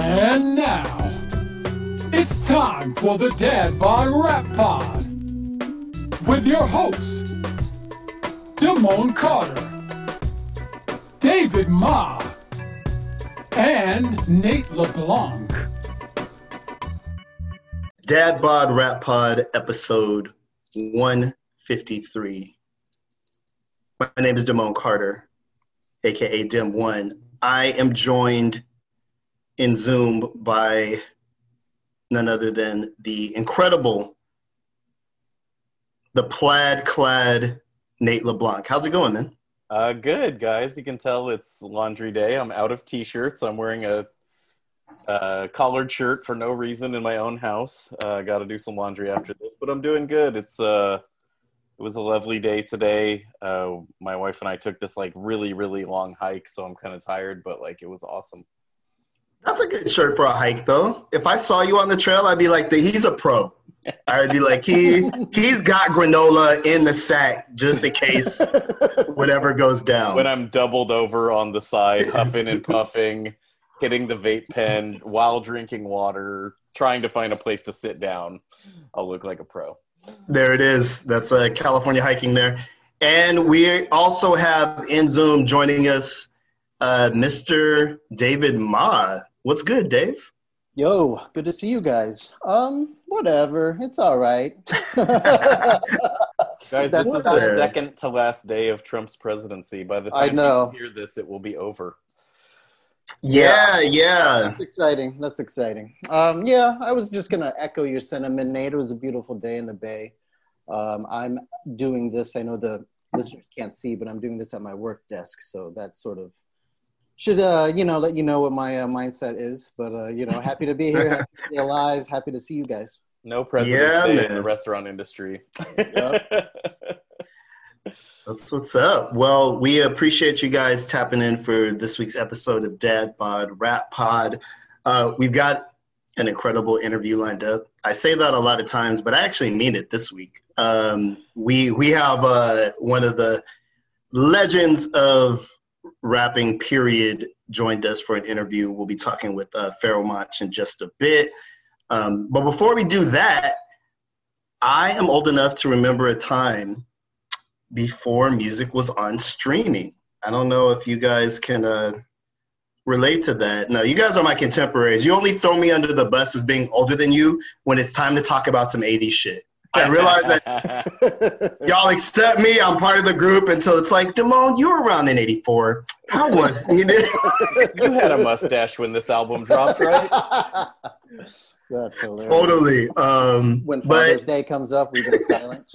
And now, it's time for the Dad Bod Rap Pod with your hosts, Damone Carter, David Ma, and Nate LeBlanc. Dad Bod Rap Pod, episode 153. My name is Damone Carter, aka Dim1. I am joined in Zoom by none other than the incredible, the plaid-clad Nate LeBlanc. How's it going, man? Good, guys. You can tell it's laundry day. I'm out of t-shirts. I'm wearing a collared shirt for no reason in my own house. Got to do some laundry after this, but I'm doing good. It was a lovely day today. My wife and I took this really, really long hike, so I'm kind of tired, but it was awesome. That's a good shirt for a hike, though. If I saw you on the trail, I'd be like, he's a pro. I'd be like, he's got granola in the sack just in case whatever goes down. When I'm doubled over on the side, huffing and puffing, hitting the vape pen while drinking water, trying to find a place to sit down, I'll look like a pro. There it is. That's California hiking there. And we also have in Zoom joining us Mr. David Ma. What's good, Dave? Yo, good to see you guys. Whatever. It's all right. Guys, this is the second to last day of Trump's presidency. By the time you hear this, it will be over. Yeah. That's exciting. I was just going to echo your sentiment, Nate. It was a beautiful day in the Bay. I'm doing this. I know the listeners can't see, but I'm doing this at my work desk. So that sort of should, let you know what my mindset is. But, happy to be here, happy to be alive, happy to see you guys. No President's Day in the restaurant industry. Yep. That's what's up. Well, we appreciate you guys tapping in for this week's episode of Dad Bod Rap Pod. We've got an incredible interview lined up. I say that a lot of times, but I actually mean it this week. We have one of the legends of rapping, period, joined us for an interview. We'll be talking with Pharoahe Monch in just a bit. But before we do that, I am old enough to remember a time before music was on streaming. I don't know if you guys can relate to that. No, you guys are my contemporaries. You only throw me under the bus as being older than you when it's time to talk about some 80s shit. I realize that y'all accept me. I'm part of the group until it's like, Damone, you were around in 84. How was it? You had a mustache when this album dropped, right? That's hilarious. Totally. When Father's Day comes up, we go silent.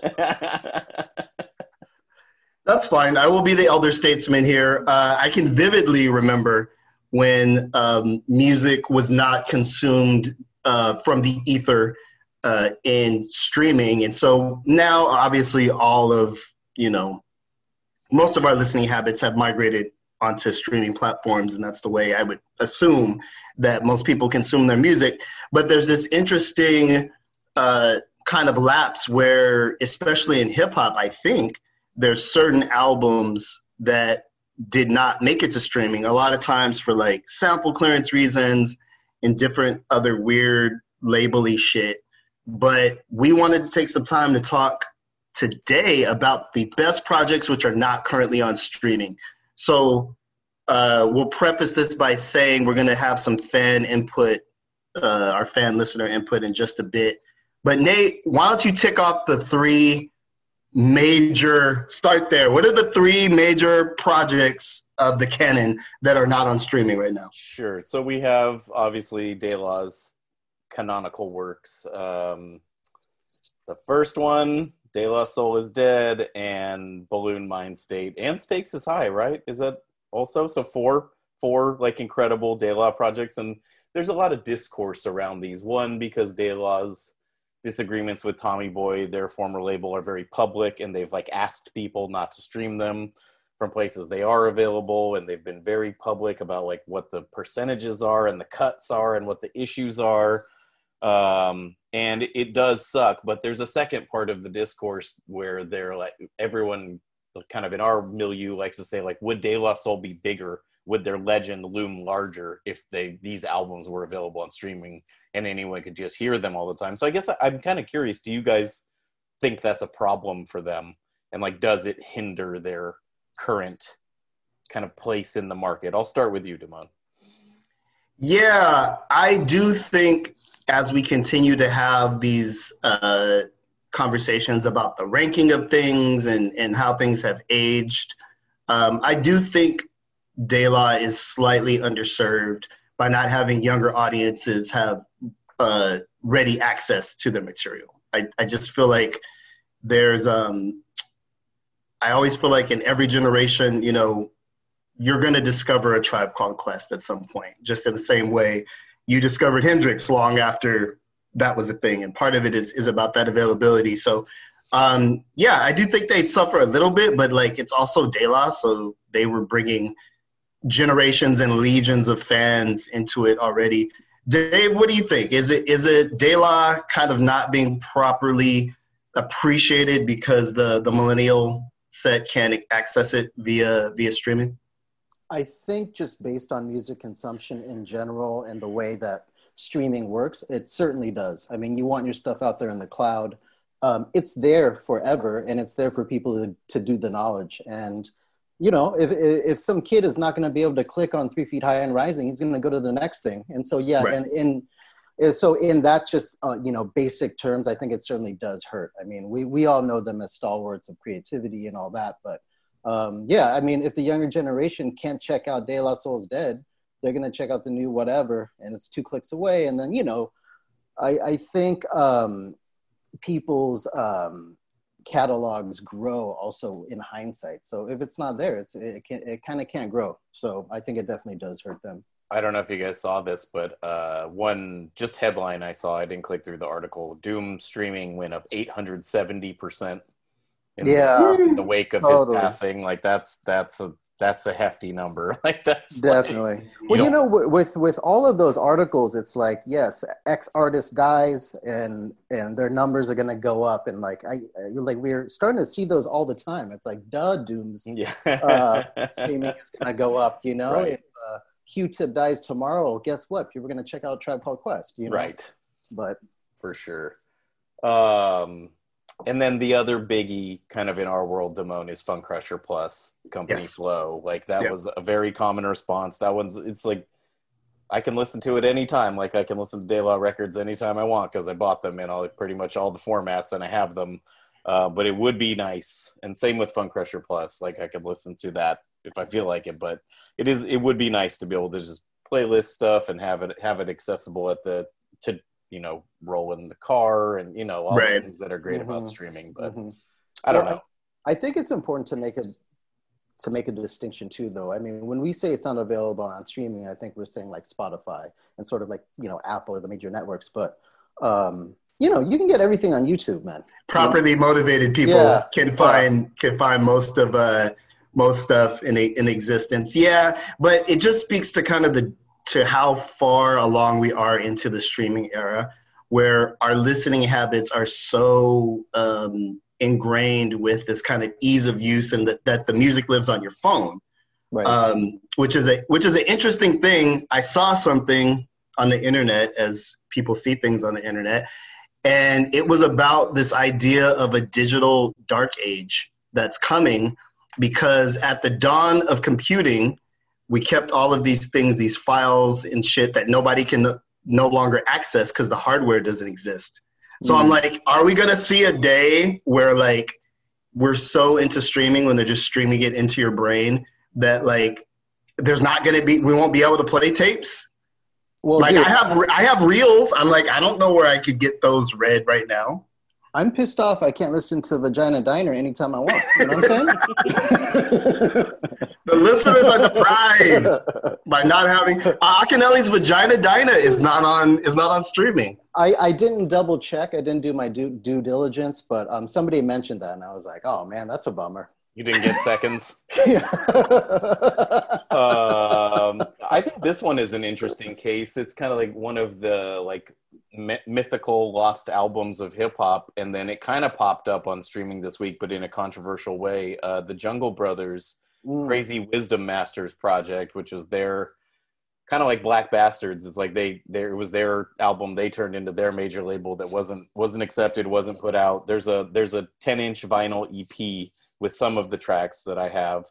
That's fine. I will be the elder statesman here. I can vividly remember when music was not consumed from the ether in streaming. And so now, obviously, all of, most of our listening habits have migrated onto streaming platforms, and that's the way I would assume that most people consume their music. But there's this interesting kind of lapse where, especially in hip-hop, I think, there's certain albums that did not make it to streaming, a lot of times for sample clearance reasons and different other weird label-y shit. But we wanted to take some time to talk today about the best projects which are not currently on streaming. So we'll preface this by saying we're going to have some fan input, our fan listener input in just a bit. But Nate, why don't you tick off the three major, start there. What are the three major projects of the canon that are not on streaming right now? Sure. So we have, obviously, De La's canonical works. The first one, De La Soul is Dead, and Balloon Mind State, and Stakes is High, right? Is that also? So four incredible De La projects, and there's a lot of discourse around these. One, because De La's disagreements with Tommy Boy, their former label, are very public, and they've asked people not to stream them from places they are available, and they've been very public about what the percentages are and the cuts are and what the issues are. And it does suck, but there's a second part of the discourse where they're everyone kind of in our milieu likes to say would De La Soul be bigger would their legend loom larger if these albums were available on streaming and anyone could just hear them all the time? So I guess I'm kind of curious, do you guys think that's a problem for them? And like, does it hinder their current kind of place in the market? I'll start with you, Damon. Yeah, I do think as we continue to have these conversations about the ranking of things and how things have aged, I do think De La is slightly underserved by not having younger audiences have ready access to the material. I just feel like there's, I always feel like in every generation, you know, you're going to discover A Tribe Called Quest at some point, just in the same way you discovered Hendrix long after that was a thing. And part of it is about that availability. So, yeah, I do think they'd suffer a little bit, but like it's also De La, so they were bringing generations and legions of fans into it already. Dave, what do you think? Is it De La kind of not being properly appreciated because the millennial set can't access it via streaming? I think just based on music consumption in general and the way that streaming works, it certainly does. I mean, you want your stuff out there in the cloud. It's there forever, and it's there for people to do the knowledge. And, you know, if some kid is not going to be able to click on 3 Feet High and Rising, he's going to go to the next thing. And so, yeah, right. So in that just, you know, basic terms, I think it certainly does hurt. I mean, we all know them as stalwarts of creativity and all that, but yeah, I mean, if the younger generation can't check out De La Soul's Dead, they're going to check out the new whatever, and it's 2 clicks away. And then, you know, I think people's catalogs grow also in hindsight. So if it's not there, it kind of can't grow. So I think it definitely does hurt them. I don't know if you guys saw this, but one just headline I saw, I didn't click through the article, Doom streaming went up 870%. In the wake of his passing. Like that's a hefty number. Like that's definitely. Like, well, you know, with all of those articles, it's like, yes, X artist dies and their numbers are going to go up. And like, we're starting to see those all the time. It's like, Doom's streaming is going to go up, you know, right. If Q-Tip dies tomorrow, guess what? People are going to check out Tribe Called Quest, you know? Right. But for sure. And then the other biggie kind of in our world, Damon, is Funk Crusher Plus Company Flow. Like that was a very common response. That one's, it's like, I can listen to it anytime. Like I can listen to De La records anytime I want because I bought them in pretty much all the formats and I have them. But it would be nice. And same with Funk Crusher Plus. Like I could listen to that if I feel like it, but it would be nice to be able to just playlist stuff and have it accessible to you know, roll in the car and, you know, all the things that are great about streaming, but I don't know. I think it's important to make a distinction too, though. I mean, when we say it's not available on streaming, I think we're saying like Spotify and sort of like, you know, Apple or the major networks, but, you know, you can get everything on YouTube, man. Properly motivated people can find most stuff in existence. Yeah, but it just speaks to kind of to how far along we are into the streaming era, where our listening habits are so ingrained with this kind of ease of use, and that the music lives on your phone, right. Which is an interesting thing. I saw something on the internet, as people see things on the internet, and it was about this idea of a digital dark age that's coming, because at the dawn of computing, we kept all of these things, these files and shit that nobody can no longer access because the hardware doesn't exist. So I'm like, are we going to see a day where like we're so into streaming when they're just streaming it into your brain that like there's not going to be, we won't be able to play tapes? Well, like dude, I have reels. I'm like, I don't know where I could get those read right now. I'm pissed off I can't listen to Vagina Diner anytime I want. You know what I'm saying? The listeners are deprived by not having Akinelli's Vagina Diner is not on streaming. I didn't double check. I didn't do my due diligence, but somebody mentioned that and I was like, oh man, that's a bummer. You didn't get seconds. I think this one is an interesting case. It's kind of like one of the like mythical lost albums of hip hop, and then it kind of popped up on streaming this week, but in a controversial way. The Jungle Brothers Crazy Wisdom Masters project, which was their kind of like Black Bastards. It's like it was their album they turned into their major label that wasn't accepted, wasn't put out. There's a 10-inch vinyl EP with some of the tracks that I have.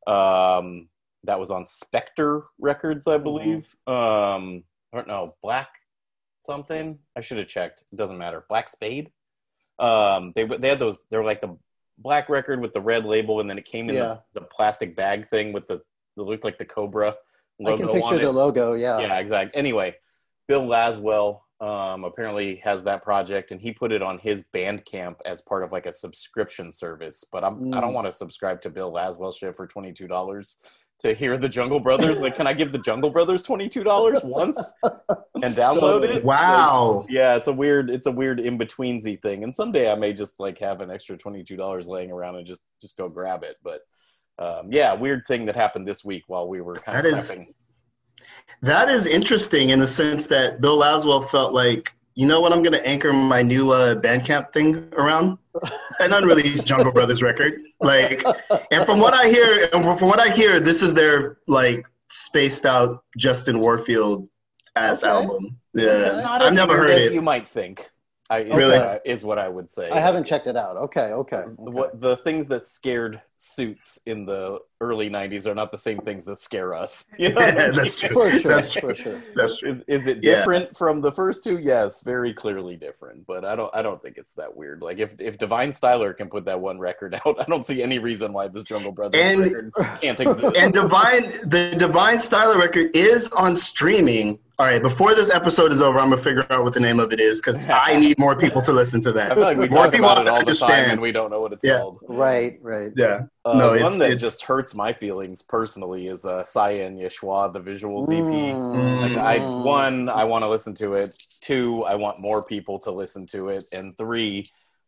That was on Spectre Records, I believe. I don't know, Black something. I should have checked. It doesn't matter. Black Spade. They had those. They were like the black record with the red label, and then it came in the plastic bag thing with it looked like the Cobra logo. I can picture the logo. Yeah, exactly. Anyway, Bill Laswell apparently has that project, and he put it on his Bandcamp as part of like a subscription service. But I don't want to subscribe to Bill Laswell shit for $22 to hear the Jungle Brothers. Like, can I give the Jungle Brothers $22 once and download it? Wow. Like, yeah, it's a weird in-betweensy thing. And someday I may just like have an extra $22 laying around and just go grab it. But yeah, weird thing that happened this week while we were kind of prepping. That is interesting in the sense that Bill Laswell felt like, you know what, I'm going to anchor my new Bandcamp thing around? An unreleased Jungle Brothers record. Like, and from what I hear, this is their like spaced out Justin Warfield-ass album. Yeah, I've never heard it. You might think. Is what I would say. I haven't checked it out. Okay. What the things that scared Suits in the early '90s are not the same things that scare us. You know what I mean? That's true. For sure. That's true. Is it different from the first two? Yes, very clearly different. But I don't think it's that weird. Like if Divine Styler can put that one record out, I don't see any reason why this Jungle Brothers record can't exist. And the Divine Styler record is on streaming. All right, before this episode is over, I'm going to figure out what the name of it is because I need more people to listen to that. I feel like we talk about it all the time and we don't know what it's called. Right. Yeah. One that just hurts my feelings personally is Cyan Yeshua, the Visuals EP. Like I want to listen to it. 2, I want more people to listen to it. And 3,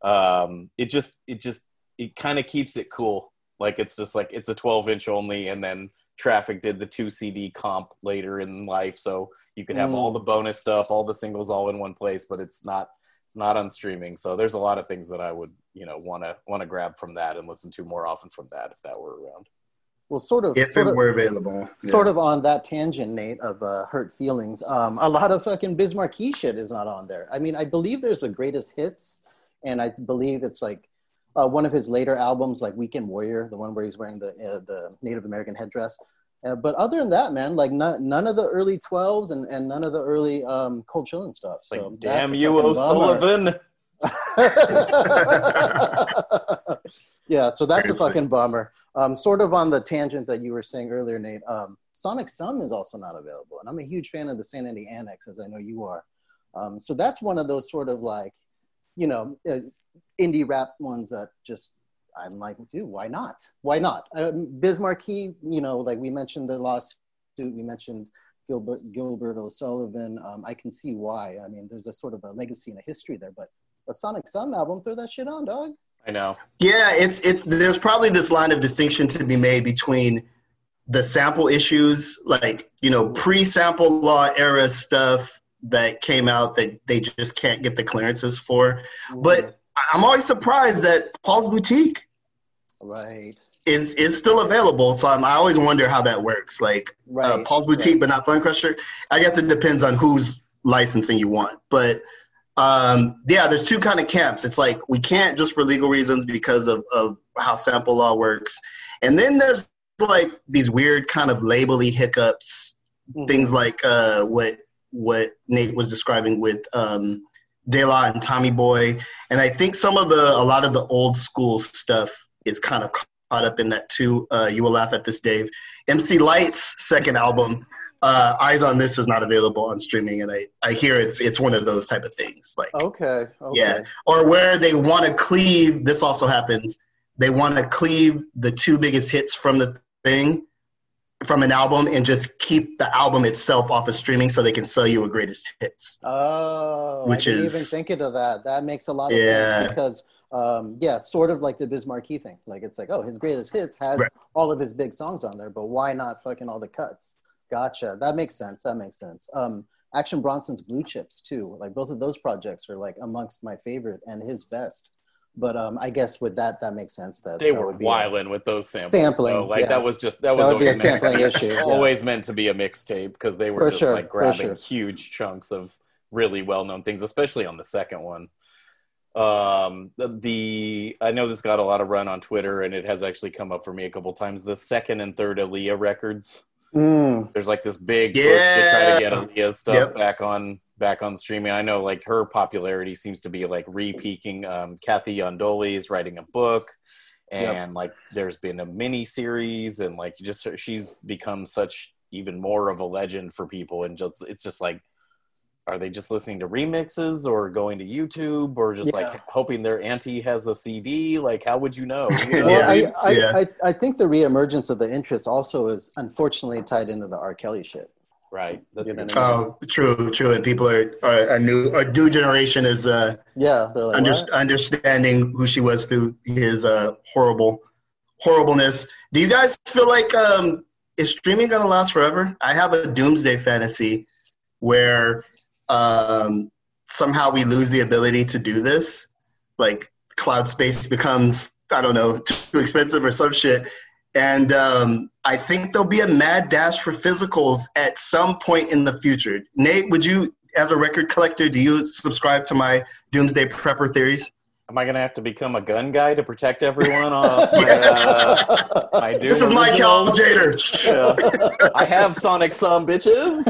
it kind of keeps it cool. Like it's just like it's a 12-inch only, and then Traffic did the 2 CD comp later in life, so you could have all the bonus stuff, all the singles, all in one place. But it's not on streaming. So there's a lot of things that I would want to grab from that and listen to more often from that if that were around. Well, if it were available. Sort of on that tangent, Nate, of hurt feelings. A lot of fucking Biz Markie shit is not on there. I mean, I believe there's the greatest hits, and I believe it's like one of his later albums, like Weekend Warrior, the one where he's wearing the Native American headdress. But other than that, man, like none of the early 12s and none of the early Cold Chillin' stuff. So like, damn you, O'Sullivan. Yeah, so that's a fucking bummer. Sort of on the tangent that you were saying earlier, Nate, Sonic Sun is also not available. And I'm a huge fan of the San Andy Annex, as I know you are. So that's one of those sort of like, indie rap ones that just, I'm like, dude, why not? Biz Markie, like we mentioned the lawsuit, we mentioned Gilbert O'Sullivan. I can see why. I mean, there's a sort of a legacy and a history there, but a Sonic Sun album, throw that shit on, dog. I know. Yeah, there's probably this line of distinction to be made between the sample issues, like, pre-sample law era stuff that came out that they just can't get the clearances for. But I'm always surprised that Paul's Boutique is still available. So I always wonder how that works. Like Paul's Boutique, but not Flame Crusher. I guess it depends on whose licensing you want. But there's two kind of camps. It's like we can't just for legal reasons because of how sample law works. And then there's like these weird kind of label-y hiccups, things like what Nate was describing with De La and Tommy Boy. And I think a lot of the old school stuff is kind of caught up in that too. You will laugh at this, Dave. MC Light's second album, Eyes on This, is not available on streaming, and I hear it's one of those type of things. Like okay. Yeah. Or where they want to cleave, this also happens, they want to cleave the 2 biggest hits from the thing from an album and just keep the album itself off of streaming so they can sell you a greatest hits. Oh, I didn't even think of that. That makes a lot of sense because, sort of like the Biz Markie thing. Like, it's like, oh, his greatest hits has all of his big songs on there, but why not fucking all the cuts? Gotcha. That makes sense. Action Bronson's Blue Chips, too. Like, both of those projects are, like, amongst my favorite and his best. But I guess with that makes sense. That they that were would be wilding with those samples. sampling. So, like Yeah. that was That would be a always sampling issue. Yeah. always meant to be a mixtape because they were For just sure, like for grabbing sure. huge chunks of really well-known things, especially on the second one. I know this got a lot of run on Twitter, and it has actually come up for me a couple times. The second and third Aaliyah records. There's like this big push to try to get Aaliyah's stuff back on streaming. I know like her popularity seems to be like re-peaking. Kathy Yondoli is writing a book, and like there's been a mini series, and like she's become such even more of a legend for people. And it's just like, are they just listening to remixes or going to YouTube or just like hoping their auntie has a CD? Like, how would you know? You know Well, what I mean? I think the reemergence of the interest also is unfortunately tied into the R. Kelly shit. Right. That's You know good. what I mean? Oh, true. And people are a new generation is Yeah, they're like, what? understanding who she was through his horribleness. Do you guys feel like is streaming gonna last forever? I have a doomsday fantasy where somehow we lose the ability to do this. Like cloud space becomes, I don't know, too expensive or some shit. And I think there'll be a mad dash for physicals at some point in the future. Nate, would you, as a record collector, do you subscribe to my doomsday prepper theories? Am I going to have to become a gun guy to protect everyone off my Doom This is my Cal originals? Jader. I have Sonic some bitches.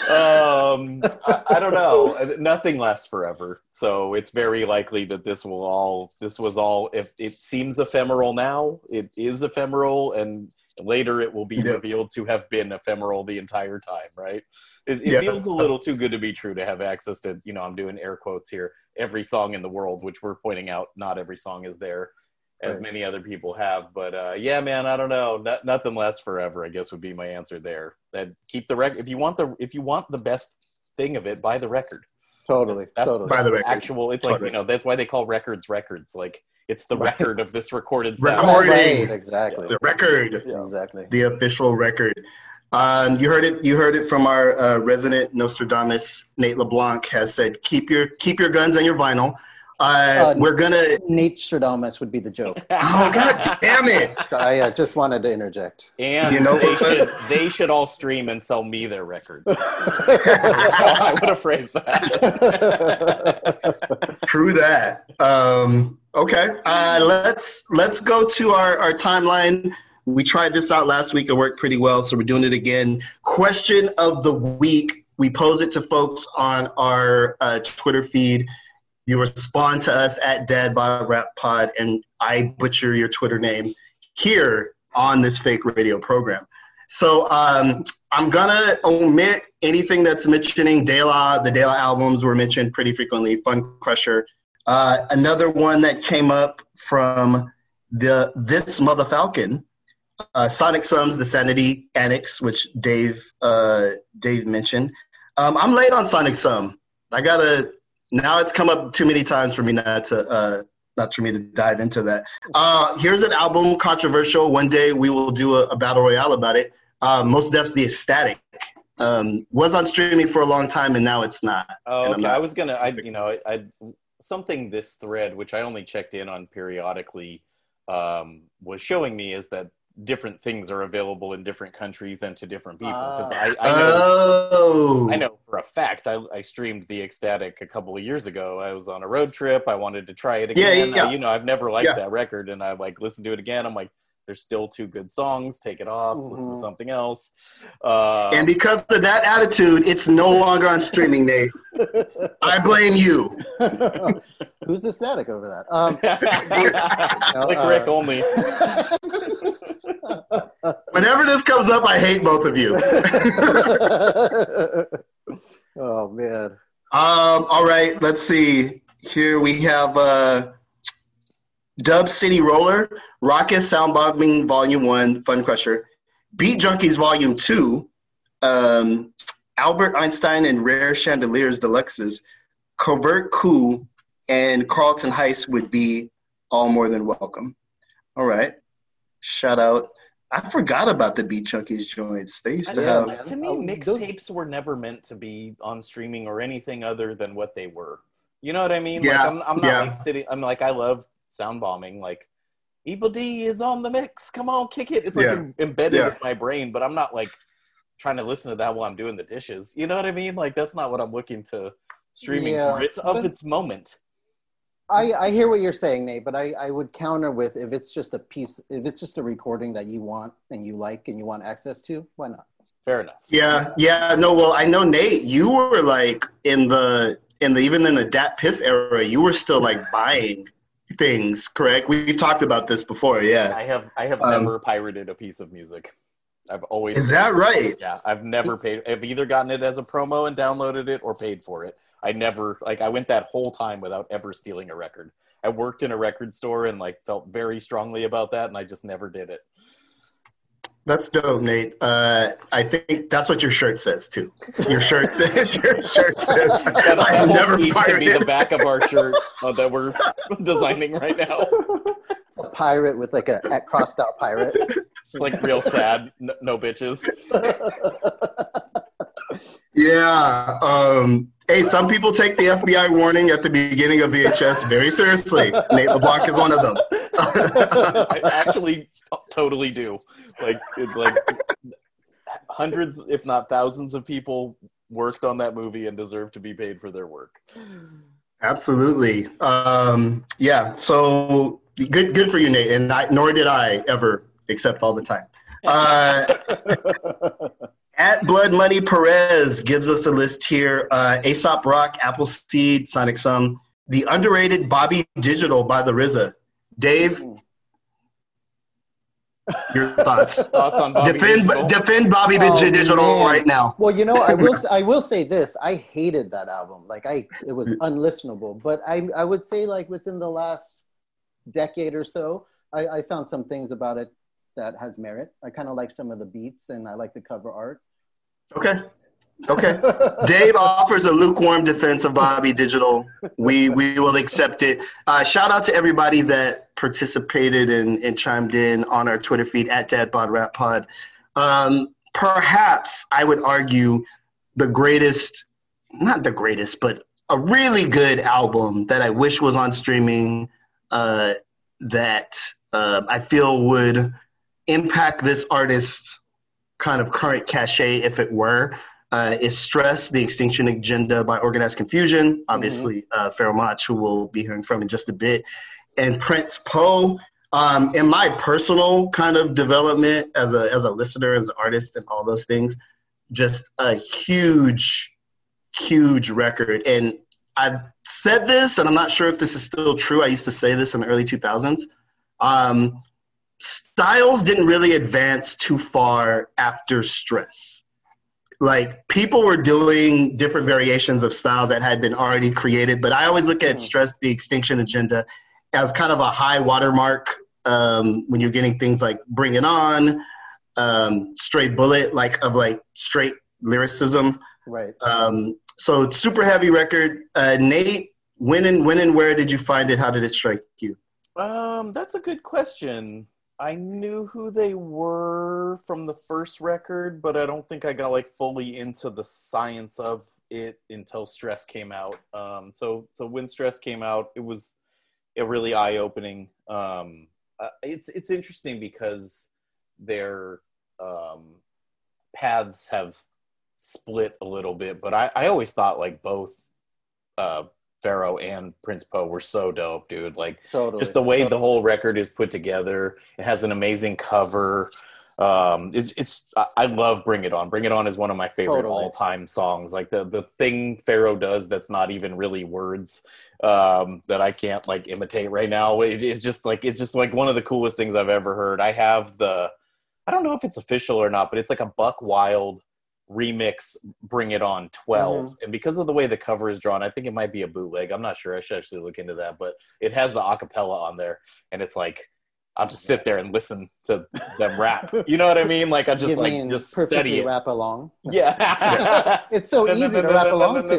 I don't know. Nothing lasts forever. So it's very likely that this was all, if it seems ephemeral now, it is ephemeral, and later it will be revealed to have been ephemeral the entire time, right? It feels a little too good to be true to have access to, I'm doing air quotes here, every song in the world, which we're pointing out not every song is there, as many other people have. But yeah, man, I don't know. Nothing lasts forever, I guess would be my answer there. That keep the record. If you want the best thing of it, buy the record. Totally. Buy the record. Actual. It's totally. like that's why they call records. Like it's the record of this recorded sound. Recording. Right, exactly. The record. Yeah. Exactly. The official record. You heard it from our resident Nostradamus, Nate LeBlanc, has said, keep your guns and your vinyl. We're gonna Nate Stradamus would be the joke. Oh, god damn it! I just wanted to interject. And they should all stream and sell me their records. I would have phrased that. True that. Okay. Let's go to our timeline. We tried this out last week. It worked pretty well, so we're doing it again. Question of the week. We pose it to folks on our Twitter feed. You respond to us at DadBodRapPod, and I butcher your Twitter name here on this fake radio program. So I'm going to omit anything that's mentioning De La. The De La albums were mentioned pretty frequently. Fun Crusher. Another one that came up from This Mother Falcon. Sonic Sums, The Sanity Annex, which Dave mentioned. I'm late on Sonic Sum. Now it's come up too many times for me not for me to dive into that. Here's an album, controversial. One day we will do a battle royale about it. Mos Def's The Ecstatic. Was on streaming for a long time and now it's not. Oh, okay. I was gonna, something this thread, which I only checked in on periodically, was showing me is that different things are available in different countries and to different people. Because I know for a fact I streamed The Ecstatic a couple of years ago. I was on a road trip. I wanted to try it again. Yeah. I've never liked that record, and I listened to it again. I'm like, there's still two good songs. Take it off. Listen to something else. And because of that attitude, it's no longer on streaming, Nate. I blame you. Who's the static over that? Slick Rick only. Whenever this comes up, I hate both of you. Oh, man. All right, let's see. Here we have Dub City Roller, Rocket Soundbombing Volume 1, Fun Crusher, Beat Junkies Volume 2, Albert Einstein and Rare Chandeliers Deluxes, Covert Coup, and Carlton Heist would be all more than welcome. All right. Shout out. I forgot about the Beat Junkies joints. They used to have. To me, mixtapes were never meant to be on streaming or anything other than what they were. You know what I mean? Yeah. Like, I'm not like sitting. I'm like, I love sound bombing, like Evil D is on the mix. Come on, kick it. It's like embedded in my brain, but I'm not like trying to listen to that while I'm doing the dishes. You know what I mean? Like that's not what I'm looking to streaming for. It's of its moment. I hear what you're saying, Nate, but I would counter with if it's just a recording that you want and you like and you want access to, why not? Fair enough. Yeah. No, well, I know, Nate, you were like even in the Dat Piff era, you were still like buying things, correct? We've talked about this before, yeah. I have never pirated a piece of music. I've always. Is that right? Yeah, I've never paid. I've either gotten it as a promo and downloaded it or paid for it. I never, I went that whole time without ever stealing a record. I worked in a record store and like felt very strongly about that, and I just never did it. That's dope, Nate. I think that's what your shirt says too. Your shirt says. That I never speech could be pirated. the back of our shirt that we're designing right now. It's a pirate with like a crossed out pirate. Just like real sad, no bitches. Yeah. Hey, some people take the FBI warning at the beginning of VHS very seriously. Nate LeBlanc is one of them. I actually totally do. Like hundreds, if not thousands, of people worked on that movie and deserve to be paid for their work. Absolutely. Yeah. So good for you, Nate. And nor did I ever accept all the time. At Blood Money Perez gives us a list here. Aesop Rock, Appleseed, Sonic Sum. The underrated Bobby Digital by the RZA. Dave, your thoughts? Thoughts on Bobby Digital? Defend Bobby Digital man. right now. Well, I will say this. I hated that album. Like it was unlistenable. But I would say like within the last decade or so, I found some things about it that has merit. I kind of like some of the beats and I like the cover art. Okay. Dave offers a lukewarm defense of Bobby Digital. We will accept it. Shout out to everybody that participated and chimed in on our Twitter feed at DadBodRapPod. Perhaps I would argue not the greatest, but a really good album that I wish was on streaming that I feel would impact this artist's kind of current cachet if it were, is Stress, The Extinction Agenda by Organized Confusion. Obviously, Pharoah Monch, who we'll be hearing from in just a bit. And Prince Poe. In my personal kind of development as a listener, as an artist and all those things, just a huge, huge record. And I've said this, and I'm not sure if this is still true. I used to say this in the early 2000s. Styles didn't really advance too far after Stress. Like, people were doing different variations of styles that had been already created, but I always look at Stress, The Extinction Agenda as kind of a high watermark when you're getting things like Bring It On, Straight Bullet, like straight lyricism. Right. So it's super heavy record. Nate, when and where did you find it? How did it strike you? That's a good question. I knew who they were from the first record, but I don't think I got like fully into the science of it until Stress came out. So when Stress came out, it was a really eye-opening. It's interesting because their paths have split a little bit, but I always thought like both Pharoah and Prince Poe were so dope, dude. Like, Totally. just the way the whole record is put together. It has an amazing cover. I love Bring It On. Bring It On is one of my favorite all-time songs. Like the thing Pharoah does that's not even really words that I can't like imitate right now. It's just like one of the coolest things I've ever heard. I have I don't know if it's official or not, but it's like a Buck Wild remix Bring It On 12, and because of the way the cover is drawn, I think it might be a bootleg. I'm not sure. I should actually look into that, but it has the acapella on there, and it's like I'll just sit there and listen to them rap. You know what I mean? Like I just just study it. Rap along. Yeah. It's so easy to rap along to.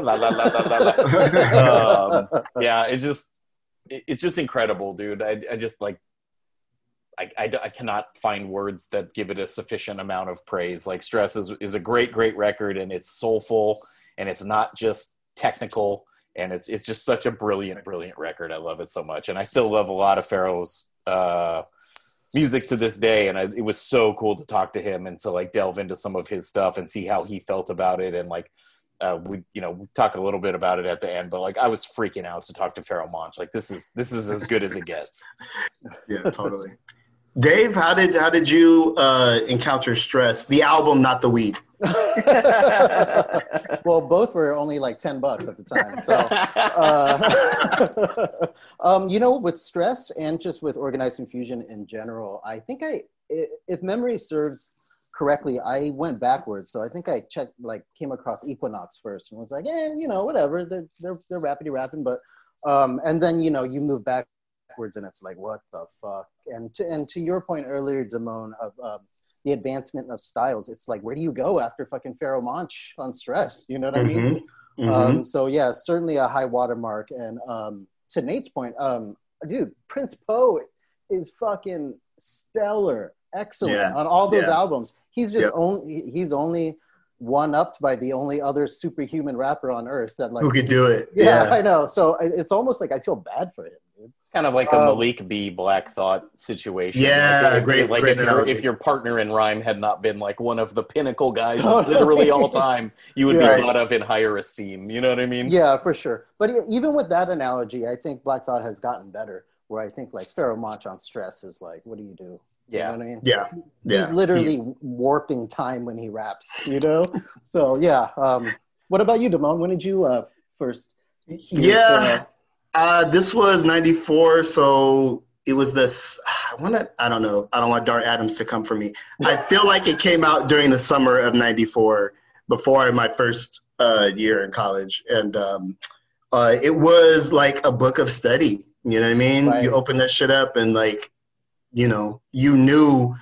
Yeah, it's just incredible, dude. I just like I cannot find words that give it a sufficient amount of praise. Like Stress is a great record, and it's soulful, and it's not just technical. And it's just such a brilliant record. I love it so much. And I still love a lot of Pharoah's music to this day. And it was so cool to talk to him and to like delve into some of his stuff and see how he felt about it. And like, we talk a little bit about it at the end, but like I was freaking out to talk to Pharoah Monch. Like this is as good as it gets. Yeah, totally. Dave, how did you encounter Stress? The album, not the weed. Well, both were only like $10 at the time. So, with Stress and just with Organized Confusion in general, I think if memory serves correctly, I went backwards. So I think I came across Equinox first and was like, whatever, they're rapping, but and then you move backwards and it's like, what the fuck? And to your point earlier, Damone, of the advancement of styles, it's like, where do you go after fucking Pharoah Monch on Stress? You know what I mean? Mm-hmm. So yeah, certainly a high watermark. And to Nate's point, dude, Prince Poe is fucking stellar, excellent on all those albums. He's just he's only one-upped by the only other superhuman rapper on earth that like who could do it. Yeah, I know. So it's almost like I feel bad for him. Kind of like a Malik B. Black Thought situation. Yeah, great if your partner in rhyme had not been like one of the pinnacle guys literally all time, you would be thought of in higher esteem. You know what I mean? Yeah, for sure. But even with that analogy, I think Black Thought has gotten better. Where I think like Pharoah Monch on Stress is like, what do you do? Yeah. You know what I mean? Yeah. He's literally warping time when he raps, So yeah. What about you, Damone? When did you first hear this was 94, so it was this, I don't know. I don't want Dart Adams to come for me. I feel like it came out during the summer of 94, before my first year in college. And it was like a book of study, you know what I mean? Right. You open that shit up and like, you knew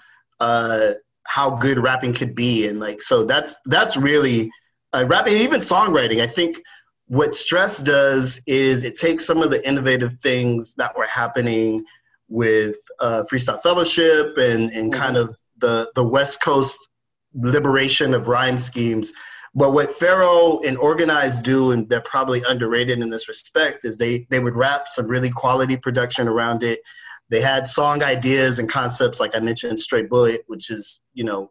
how good rapping could be. And like, so that's really rapping, even songwriting. I think what Stress does is it takes some of the innovative things that were happening with Freestyle Fellowship and kind of the West Coast liberation of rhyme schemes. But what Pharoah and Organized do, and they're probably underrated in this respect, is they would rap some really quality production around it. They had song ideas and concepts, like I mentioned, Straight Bullet, which is,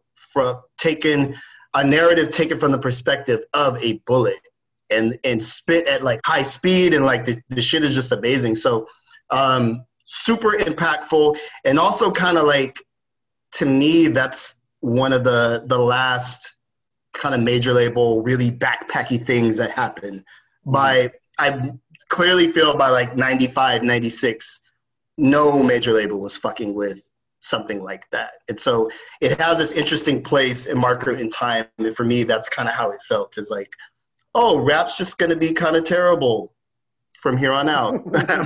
taking a narrative taken from the perspective of a bullet. And spit at like high speed, and like the shit is just amazing. So super impactful, and also kind of like, to me, that's one of the last kind of major label really backpacky things that happened. I clearly feel by like 95, 96, no major label was fucking with something like that. And so it has this interesting place and marker in time. And for me, that's kind of how it felt, is like, oh, rap's just going to be kind of terrible from here on out.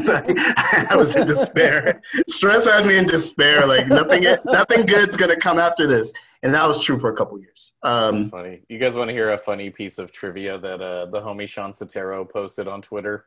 I was in despair. Stress had me in despair. Like nothing good's going to come after this. And that was true for a couple years. Funny. You guys want to hear a funny piece of trivia that the homie Sean Sotero posted on Twitter?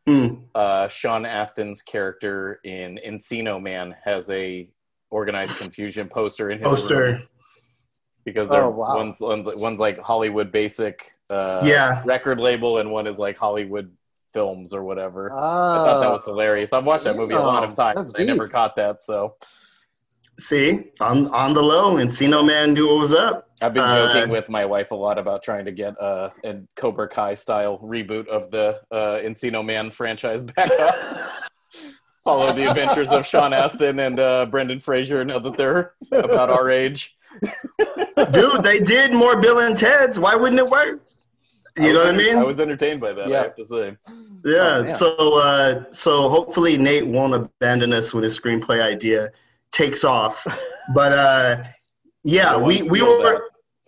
Sean Astin's character in Encino Man has a Organized Confusion poster in his room. Because one's like Hollywood Basic record label, and one is like Hollywood Films or whatever. I thought that was hilarious. I've watched that movie a lot of times. I never caught that. So see, on the low, Encino Man knew what was up. I've been joking with my wife a lot about trying to get a Cobra Kai style reboot of the Encino Man franchise back up. Follow the adventures of Sean Astin and Brendan Fraser now that they're about our age. Dude, they did more Bill and Ted's. Why wouldn't it work? You know what I mean? I was entertained by that, I have to say. Yeah, so hopefully Nate won't abandon us when his screenplay idea takes off. But we were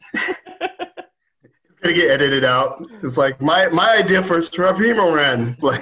gonna get edited out. It's like my idea for Stravimo ran. Like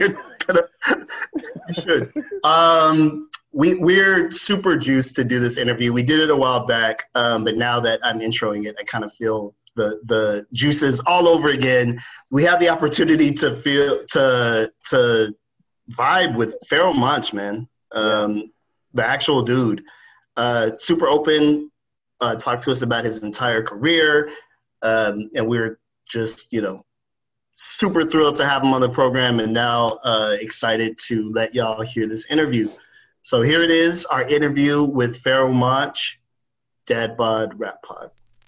you should. We're super juiced to do this interview. We did it a while back, but now that I'm introing it, I kind of feel the juices all over again. We have the opportunity to vibe with Pharoah Monch, man. The actual dude. Super open, talked to us about his entire career. And we're just, Super thrilled to have him on the program, and now excited to let y'all hear this interview. So here it is, our interview with Pharoahe Monch, Dad Bod Rap Pod.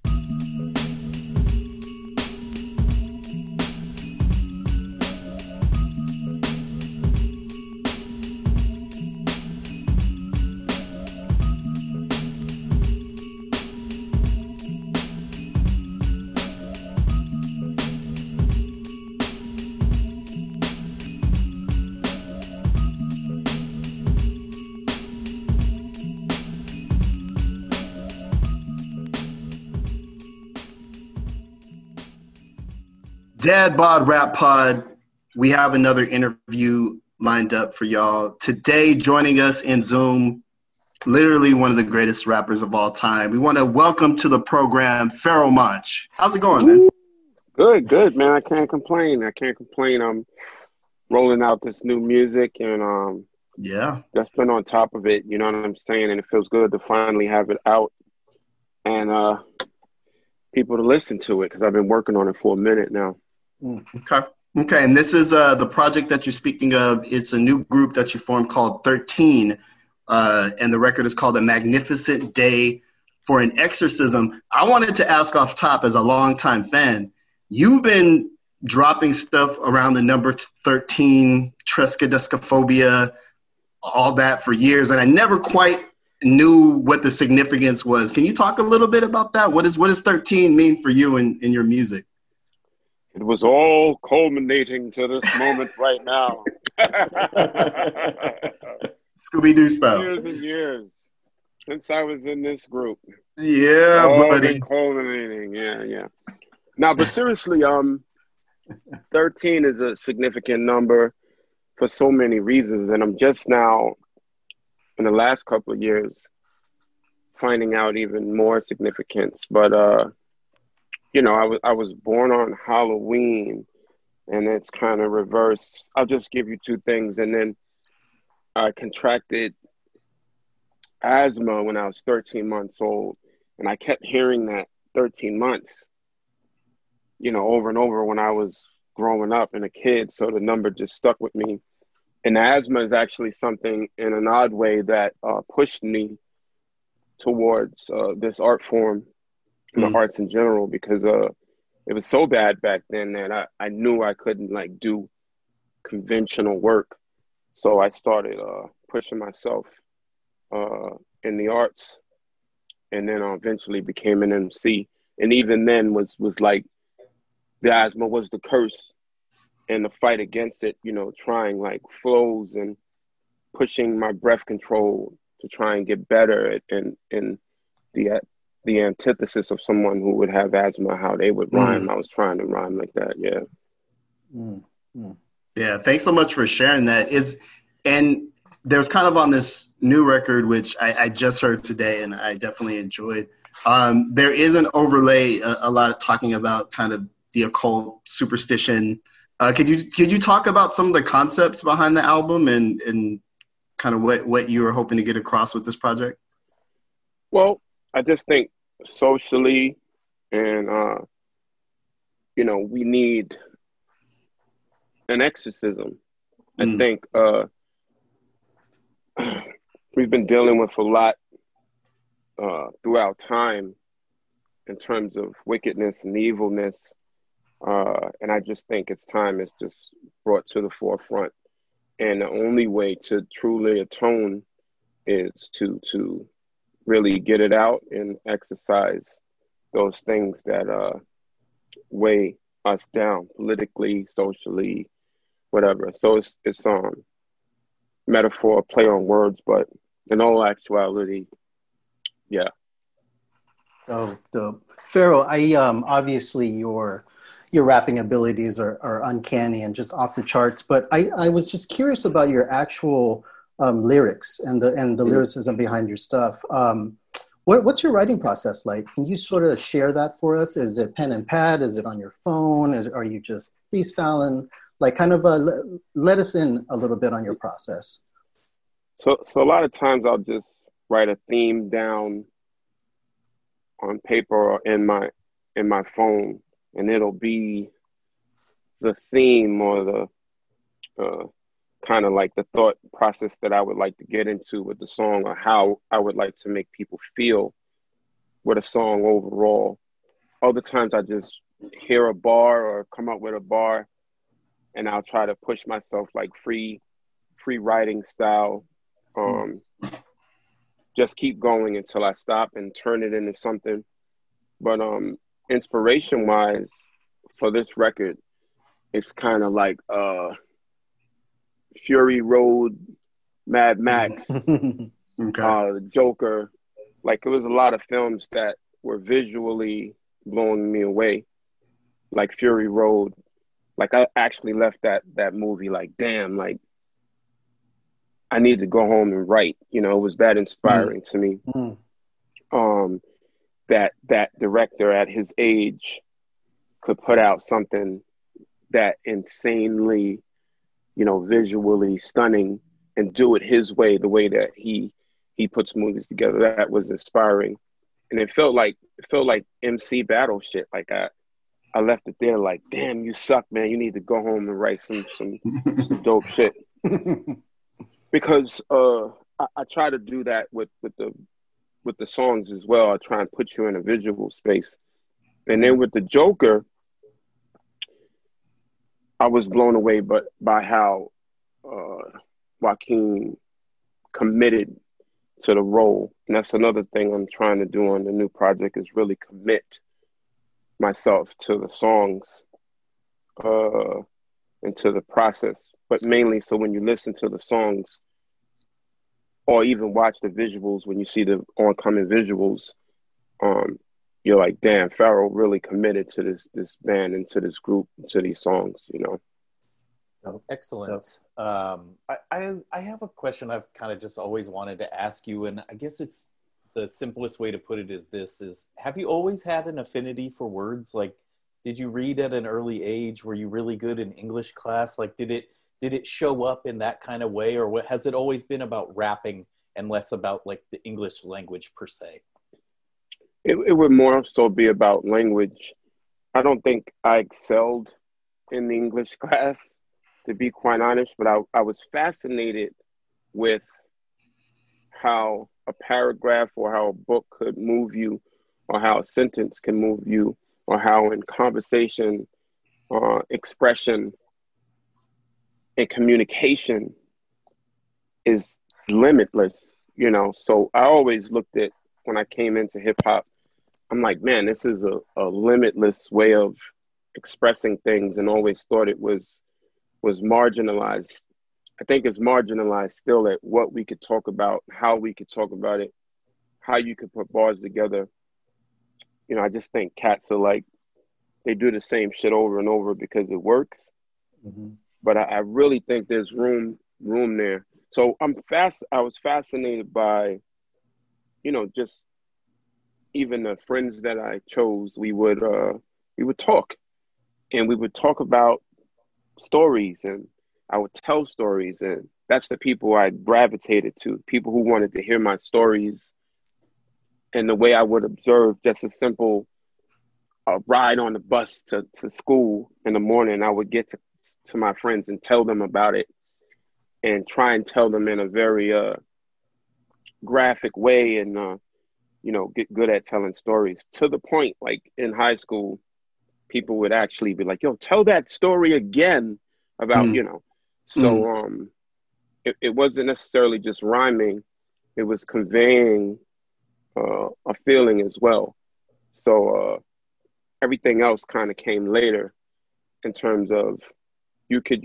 Dad Bod Rap Pod, we have another interview lined up for y'all. Today, joining us in Zoom, literally one of the greatest rappers of all time. We want to welcome to the program Pharoahe Monch. How's it going, man? Good, man. I can't complain. I'm rolling out this new music and just been on top of it. You know what I'm saying? And it feels good to finally have it out and people to listen to it because I've been working on it for a minute now. Okay. And this is the project that you're speaking of. It's a new group that you formed called 13, and the record is called A Magnificent Day for an Exorcism. I wanted to ask off top, as a longtime fan, you've been dropping stuff around the number 13, triskaidekaphobia, all that for years, and I never quite knew what the significance was. Can you talk a little bit about that? What does 13 mean for you in your music? It was all culminating to this moment right now. Scooby-Doo style. Years and years since I was in this group. Yeah, all buddy. been culminating. Yeah. Now, but seriously, 13 is a significant number for so many reasons, and I'm just now, in the last couple of years, finding out even more significance. But I was born on Halloween, and it's kind of reversed. I'll just give you two things. And then I contracted asthma when I was 13 months old, and I kept hearing that 13 months, over and over when I was growing up and a kid. So the number just stuck with me. And asthma is actually something in an odd way that pushed me towards this art form, the arts in general, because it was so bad back then that I knew I couldn't do conventional work. So I started pushing myself in the arts, and then eventually became an MC. And even then was like the asthma was the curse, and the fight against it, trying flows and pushing my breath control to try and get better in the antithesis of someone who would have asthma, how they would rhyme. I was trying to rhyme like that. Yeah. Yeah. Thanks so much for sharing that. And there's kind of on this new record, which I just heard today and I definitely enjoyed. There is an overlay, a lot of talking about kind of the occult superstition. Could you talk about some of the concepts behind the album and kind of what you were hoping to get across with this project? Well, I just think socially and, we need an exorcism. I think we've been dealing with a lot throughout time in terms of wickedness and evilness. And I just think it's time it's just brought to the forefront. And the only way to truly atone is to really get it out and exercise those things that weigh us down politically, socially, whatever. So it's metaphor, play on words, but in all actuality, yeah. So dope. Pharoahe, I obviously your rapping abilities are uncanny and just off the charts, but I was just curious about your actual lyrics and the lyricism behind your stuff. What's your writing process like? Can you sort of share that for us? Is it pen and pad? Is it on your phone? Are you just freestyling? Let us in a little bit on your process. So a lot of times I'll just write a theme down on paper or in my phone, and it'll be the theme or the kind of like the thought process that I would like to get into with the song, or how I would like to make people feel with a song overall. Other times I just hear a bar or come up with a bar, and I'll try to push myself like free writing style. Just keep going until I stop and turn it into something. But inspiration wise for this record, it's kind of like Fury Road, Mad Max, Okay. Joker. Like, it was a lot of films that were visually blowing me away. Like Fury Road. Like, I actually left that movie like, damn, like, I need to go home and write. You know, it was that inspiring to me. That director at his age could put out something that insanely, you know, visually stunning, and do it his way, the way that he puts movies together. That was inspiring. And it felt like MC battle shit. Like, I left it there like, damn, you suck, man. You need to go home and write some dope shit. Because I try to do that with the songs as well. I try and put you in a visual space. And then with the Joker, I was blown away by how Joaquin committed to the role. And that's another thing I'm trying to do on the new project, is really commit myself to the songs and to the process. But mainly so when you listen to the songs, or even watch the visuals, when you see the oncoming visuals, you're like, damn, Pharoah really committed to this band and to this group, to these songs, you know. Oh, excellent. I have a question I've kind of just always wanted to ask you, and I guess it's the simplest way to put it is have you always had an affinity for words? Like, did you read at an early age? Were you really good in English class? Like, did it show up in that kind of way, or has it always been about rapping and less about like the English language per se? It would more so be about language. I don't think I excelled in the English class, to be quite honest, but I was fascinated with how a paragraph or how a book could move you, or how a sentence can move you, or how in conversation, expression, and communication is limitless, you know. So I always looked at, when I came into hip hop, I'm like, man, this is a limitless way of expressing things, and always thought it was marginalized. I think it's marginalized still at what we could talk about, how we could talk about it, how you could put bars together. You know, I just think cats are like, they do the same shit over and over because it works. But I really think there's room there. So I was fascinated by, you know, just even the friends that I chose. We would talk, and we would talk about stories, and I would tell stories, and that's the people I gravitated to, people who wanted to hear my stories. And the way I would observe just a simple ride on the bus to school in the morning, I would get to my friends and tell them about it, and try and tell them in a very graphic way, and you know, get good at telling stories, to the point, like in high school, people would actually be like, yo, tell that story again about, you know. So it wasn't necessarily just rhyming, it was conveying a feeling as well. So everything else kind of came later, in terms of you could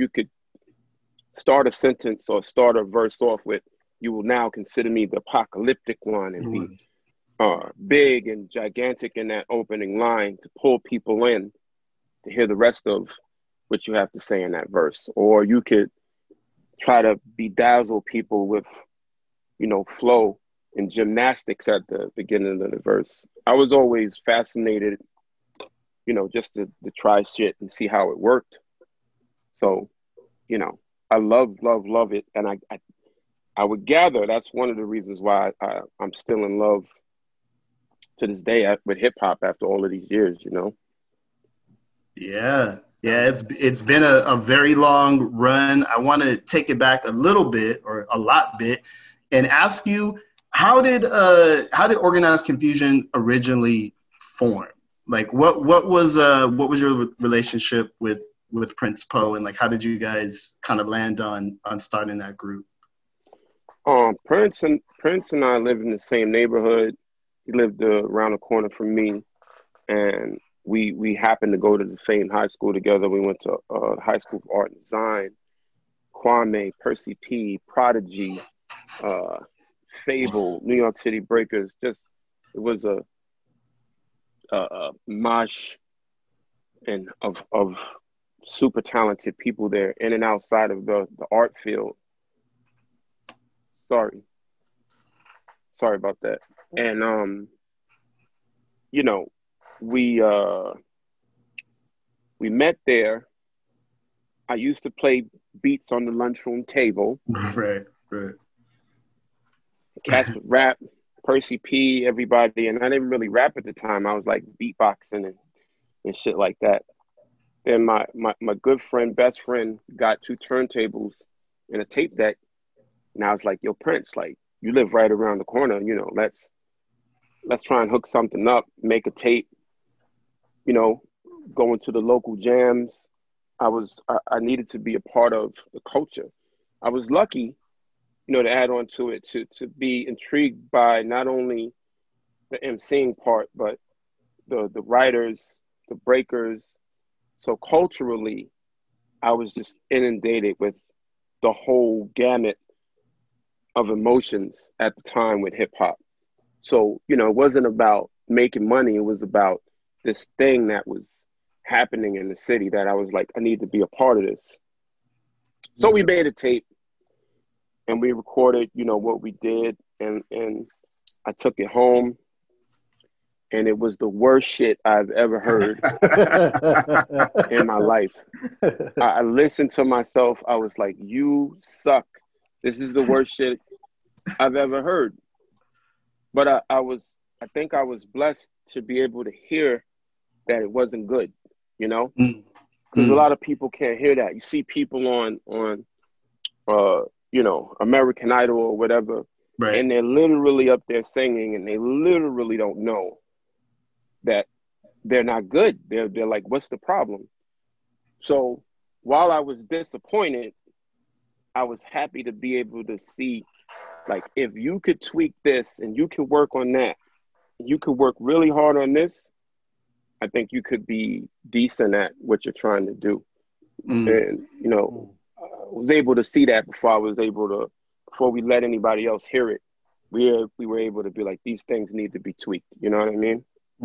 start a sentence or start a verse off with, you will now consider me the apocalyptic one, and be big and gigantic in that opening line to pull people in to hear the rest of what you have to say in that verse. Or you could try to bedazzle people with, you know, flow and gymnastics at the beginning of the verse. I was always fascinated, you know, just to try shit and see how it worked. So, you know, I love it. And I would gather that's one of the reasons why I'm still in love to this day with hip hop after all of these years, you know? Yeah. Yeah, it's been a very long run. I want to take it back a little bit or a lot bit and ask you, how did Organized Confusion originally form? Like what was your relationship with Prince Po, and like how did you guys kind of land on starting that group? Prince and I lived in the same neighborhood. He lived around the corner from me, and we happened to go to the same high school together. We went to High School for Art and Design. Kwame, Percy P, Prodigy, Fable, New York City Breakers. Just it was a mosh and of super talented people there, in and outside of the art field. Sorry about that. And you know, we met there. I used to play beats on the lunchroom table. Right. Cats would rap, Percy P, everybody, and I didn't really rap at the time. I was like beatboxing and shit like that. Then my good friend, best friend, got 2 turntables and a tape deck, and I was like, "Yo, Prince, like you live right around the corner, you know, let's try and hook something up, make a tape, you know, go into the local jams." I needed to be a part of the culture. I was lucky, you know, to add on to it, to be intrigued by not only the emceeing part, but the writers, the breakers. So culturally, I was just inundated with the whole gamut of emotions at the time with hip hop. So, you know, it wasn't about making money. It was about this thing that was happening in the city that I was like, I need to be a part of this. So we made a tape and we recorded, you know, what we did. And I took it home, and it was the worst shit I've ever heard in my life. I listened to myself. I was like, you suck. This is the worst shit I've ever heard. But I think I was blessed to be able to hear that it wasn't good, you know? Because a lot of people can't hear that. You see people on you know, American Idol or whatever, Right. And they're literally up there singing, and they literally don't know that they're not good. They're like, what's the problem? So while I was disappointed, I was happy to be able to see, like, if you could tweak this and you could work on that, you could work really hard on this, I think you could be decent at what you're trying to do. And, you know, I was able to see that before we let anybody else hear it. We were able to be like, these things need to be tweaked. You know what I mean?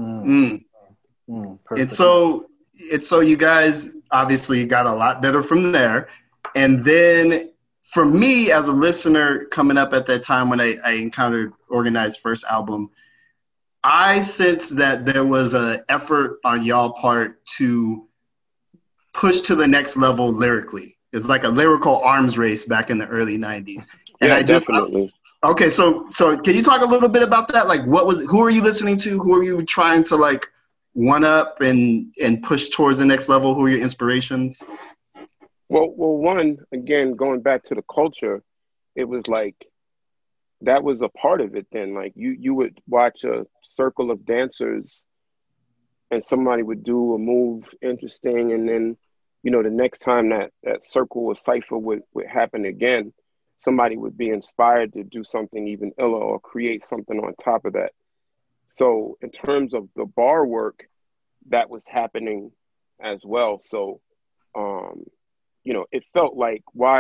And so you guys obviously got a lot better from there. And then for me as a listener coming up at that time when I encountered Organized's first album, I sensed that there was an effort on y'all part to push to the next level lyrically. It's like a lyrical arms race back in the early 90s. And yeah, definitely. Okay, so can you talk a little bit about that? Like, who are you listening to? Who are you trying to like one up and push towards the next level? Who are your inspirations? Well, one, again, going back to the culture, it was like, that was a part of it then. Like you would watch a circle of dancers and somebody would do a move interesting, and then, you know, the next time that circle or cipher would happen again, somebody would be inspired to do something even iller or create something on top of that. So in terms of the bar work, that was happening as well. So, you know, it felt like,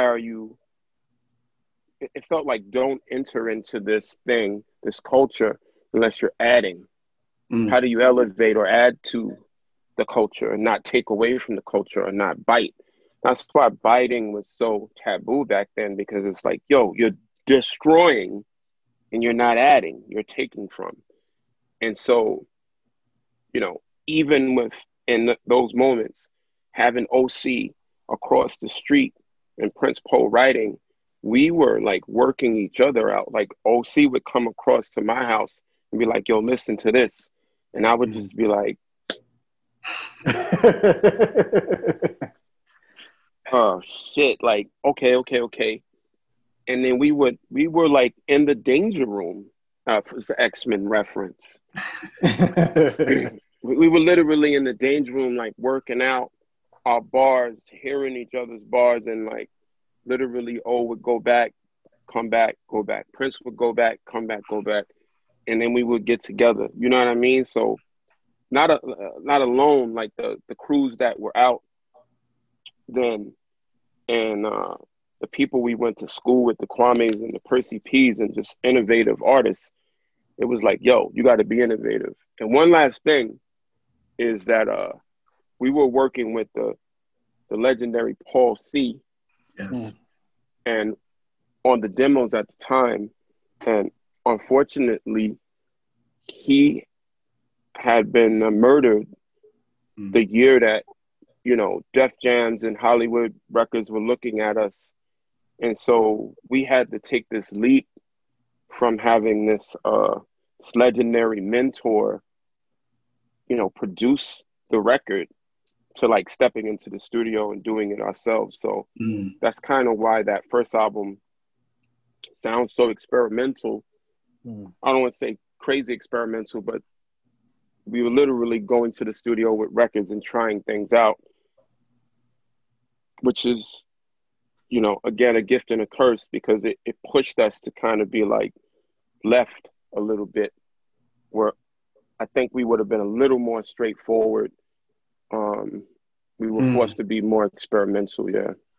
it felt like, don't enter into this thing, this culture, unless you're adding. How do you elevate or add to the culture and not take away from the culture or not bite? That's why biting was so taboo back then, because it's like, yo, you're destroying and you're not adding, you're taking from. And so, you know, even those moments, having OC across the street and Prince Po writing, we were like working each other out. Like OC would come across to my house and be like, yo, listen to this. And I would just be like, Oh shit! Like, okay. And then we were like in the danger room. For the X-Men reference. We were literally in the danger room, like working out our bars, hearing each other's bars, and like literally, O would go back, come back, go back. Prince would go back, come back, go back, and then we would get together. You know what I mean? So not alone, like the crews that were out then, and the people we went to school with, the Kwames and the Percy P's, and just innovative artists. It was like, yo, you got to be innovative. And one last thing is that we were working with the legendary Paul C. Yes. And on the demos at the time, and unfortunately, he had been murdered the year that, you know, Def Jams and Hollywood Records were looking at us. And so we had to take this leap from having this legendary mentor, you know, produce the record, to like stepping into the studio and doing it ourselves. So that's kind of why that first album sounds so experimental. I don't want to say crazy experimental, but we were literally going to the studio with records and trying things out, which is, you know, again, a gift and a curse, because it pushed us to kind of be like left a little bit, where I think we would have been a little more straightforward. We were forced to be more experimental,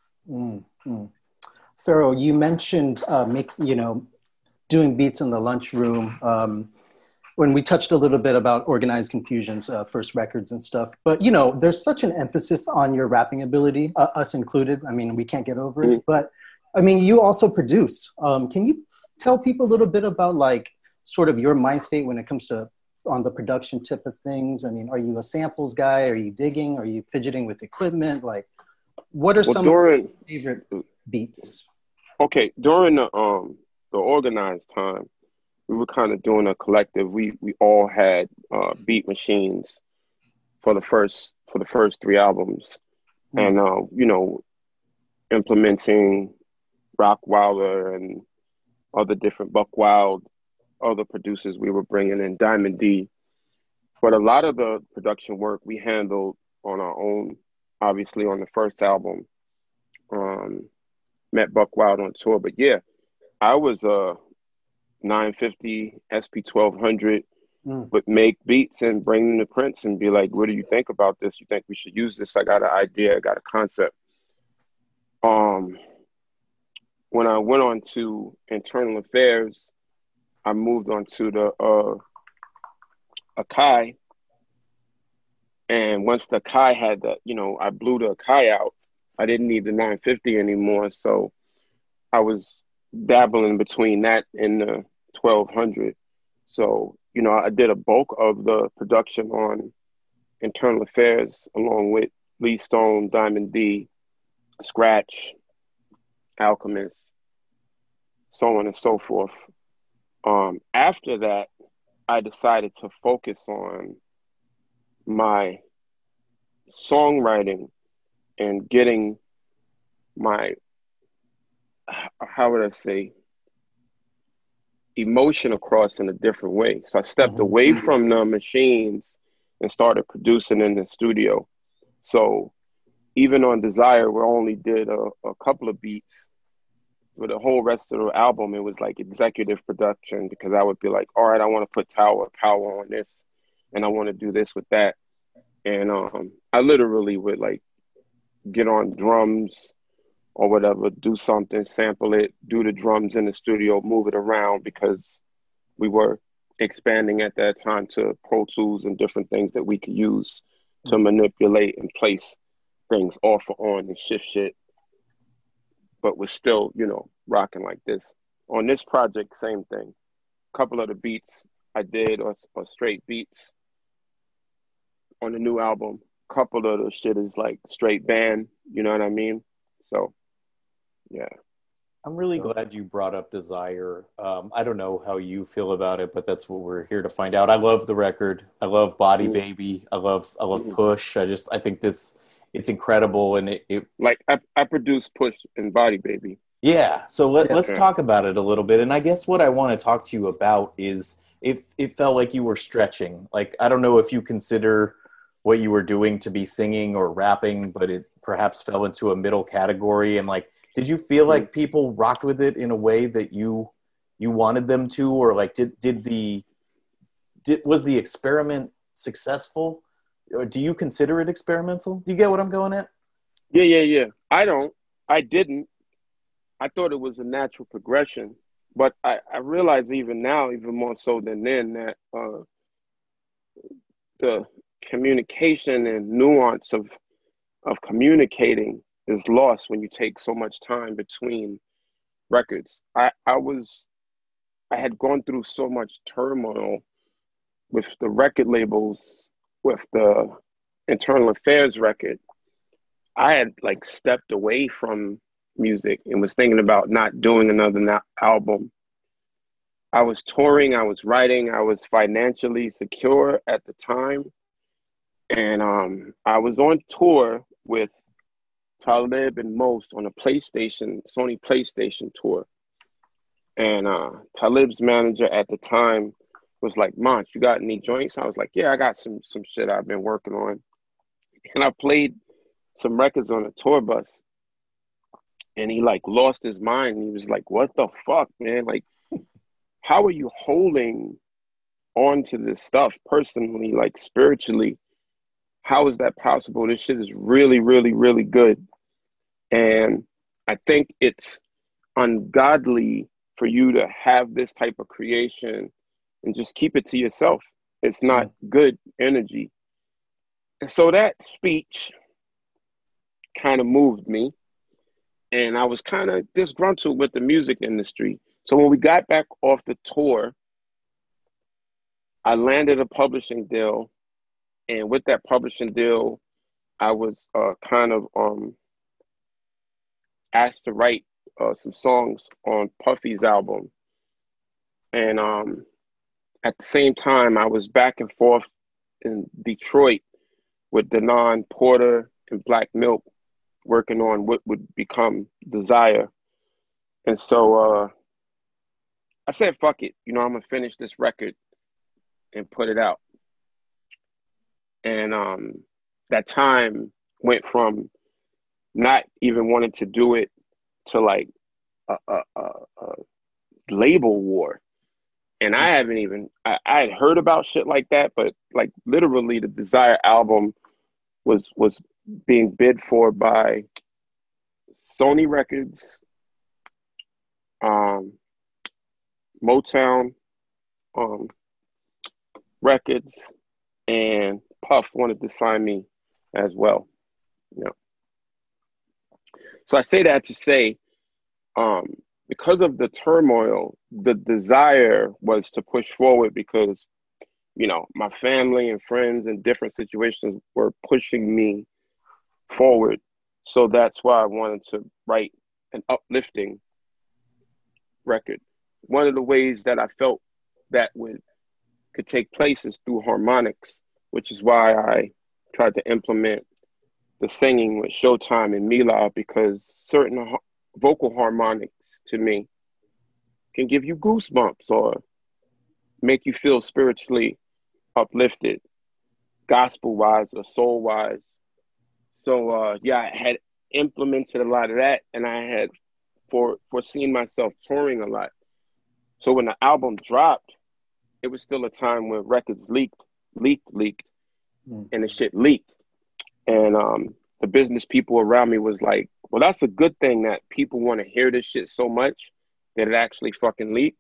Pharaoh, you mentioned doing beats in the lunchroom. When we touched a little bit about Organized Confusion's first records and stuff, but you know, there's such an emphasis on your rapping ability, us included. I mean, we can't get over it. But I mean, you also produce. Can you tell people a little bit about like sort of your mind state when it comes to on the production tip of things? I mean, are you a samples guy? Are you digging? Are you fidgeting with equipment? Like, what are some of your favorite beats? Okay, during the organized time, we were kind of doing a collective. We all had beat machines for the first 3 albums, and you know, implementing Rock Wilder and other different Buck Wild, other producers we were bringing in, Diamond D. But a lot of the production work we handled on our own. Obviously, on the first album, met Buck Wild on tour. But yeah, I was 950 SP 1200 would make beats and bring them to Prince and be like, what do you think about this? You think we should use this? I got an idea, I got a concept. When I went on to Internal Affairs, I moved on to the Akai. And once the Akai had the, you know, I blew the Akai out, I didn't need the 950 anymore. So I was dabbling between that and the 1200. So, you know, I did a bulk of the production on Internal Affairs along with Lee Stone, Diamond D, Scratch, Alchemist, so on and so forth. After that, I decided to focus on my songwriting and getting my, how would I say, emotion across in a different way. So I stepped away from the machines and started producing in the studio. So even on Desire, we only did a couple of beats. For the whole rest of the album, it was like executive production, because I would be like, all right, I want to put power on this, and I want to do this with that. And I literally would like get on drums or whatever, do something, sample it, do the drums in the studio, move it around, because we were expanding at that time to Pro Tools and different things that we could use to manipulate and place things off or on and shift shit. But we're still, you know, rocking like this. On this project, same thing. A couple of the beats I did are straight beats. On the new album, a couple of the shit is like straight band, you know what I mean? So, yeah. I'm really glad you brought up Desire. I don't know how you feel about it, but that's what we're here to find out. I love the record. I love Body Baby. I love Push. I think it's incredible, and it like I produced Push and Body Baby. Yeah, so let's talk about it a little bit. And I guess what I want to talk to you about is if it felt like you were stretching. Like, I don't know if you consider what you were doing to be singing or rapping, but it perhaps fell into a middle category. And like, did you feel like people rocked with it in a way that you wanted them to, or like was the experiment successful? Or do you consider it experimental? Do you get what I'm going at? Yeah. I didn't. I thought it was a natural progression, but I realize even now, even more so than then, that the communication and nuance of communicating is lost when you take so much time between records. I had gone through so much turmoil with the record labels, with the Internal Affairs record. I had like stepped away from music and was thinking about not doing another album. I was touring, I was writing, I was financially secure at the time. And I was on tour with Talib and Most on a Sony PlayStation tour. And Talib's manager at the time was like, "Monch, you got any joints?" I was like, "Yeah, I got some shit I've been working on." And I played some records on a tour bus. And he like lost his mind. He was like, "What the fuck, man? Like, how are you holding on to this stuff personally, like spiritually? How is that possible? This shit is really, really, really good." And I think it's ungodly for you to have this type of creation and just keep it to yourself. It's not good energy. And so that speech kind of moved me. And I was kind of disgruntled with the music industry. So when we got back off the tour, I landed a publishing deal. And with that publishing deal, I was kind of asked to write some songs on Puffy's album. And at the same time, I was back and forth in Detroit with Denon Porter and Black Milk, working on what would become Desire. And so I said, fuck it. I'm going to finish this record and put it out. And that time went from not even wanting to do it to like a label war. And I haven't even, I had heard about shit like that, but like literally the Desire album was being bid for by Sony Records, Motown Records, and Puff wanted to sign me as well. So I say that to say, because of the turmoil, the desire was to push forward because, my family and friends in different situations were pushing me forward. So that's why I wanted to write an uplifting record. One of the ways that I felt that could take place is through harmonics, which is why I tried to implement the singing with Showtime and Mila, because certain vocal harmonics to me can give you goosebumps or make you feel spiritually uplifted, gospel-wise or soul-wise. So, I had implemented a lot of that, and I had foreseen myself touring a lot. So when the album dropped, it was still a time when records leaked, and the shit leaked. And the business people around me was like, well, that's a good thing that people want to hear this shit so much that it actually fucking leaked.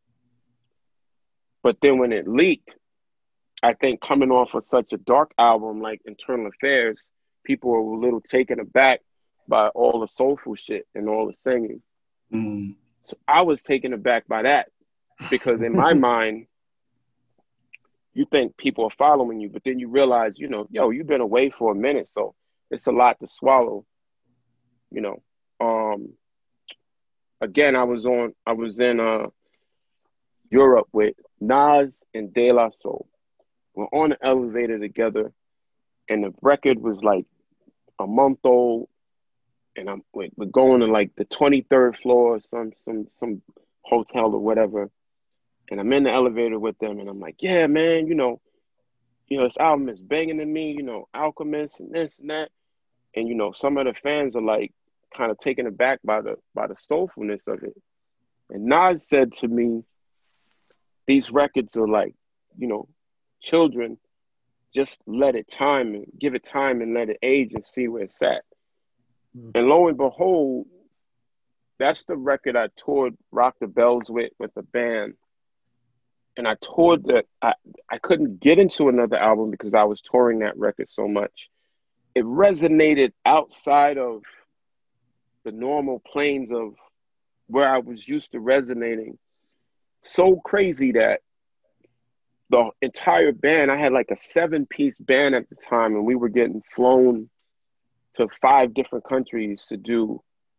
But then when it leaked, I think coming off of such a dark album like Internal Affairs, people were a little taken aback by all the soulful shit and all the singing. So I was taken aback by that because in my mind, you think people are following you, but then you realize, you've been away for a minute, so it's a lot to swallow, again, I was in Europe with Nas and De La Soul. We're on the elevator together, and the record was like a month old, and we're going to like the 23rd floor, some hotel or whatever, and I'm in the elevator with them, and I'm like, yeah, man, this album is banging to me, Alchemist and this and that, and some of the fans are like kind of taken aback by the soulfulness of it, and Nas said to me, these records are like, children, just let it time and give it time and let it age and see where it's at. And lo and behold, that's the record I toured Rock the Bells with a band. And I toured that. I couldn't get into another album because I was touring that record so much. It resonated outside of the normal planes of where I was used to resonating. So crazy that the entire band, I had like a 7-piece band at the time, and we were getting flown to 5 different countries to do,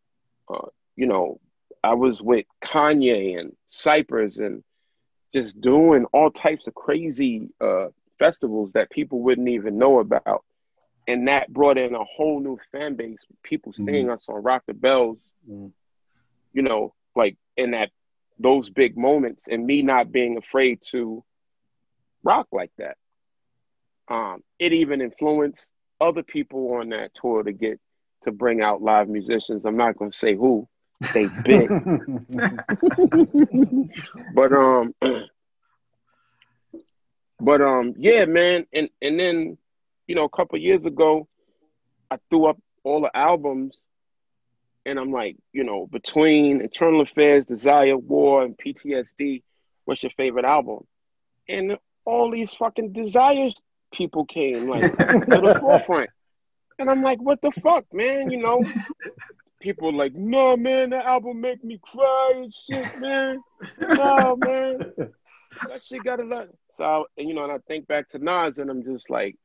I was with Kanye and Cypress and just doing all types of crazy festivals that people wouldn't even know about. And that brought in a whole new fan base, people seeing us on Rock the Bells, like in those big moments, and me not being afraid to rock like that. It even influenced other people on that tour to bring out live musicians. I'm not going to say who, they big. But yeah, man. And then, a couple years ago, I threw up all the albums, and I'm like, between Internal Affairs, Desire, War, and PTSD, what's your favorite album? And all these fucking Desires people came like to the forefront. And I'm like, what the fuck, man? People like, no, man, that album make me cry and shit, man. No, man. That shit gotta let. So, and I think back to Nas, and I'm just like,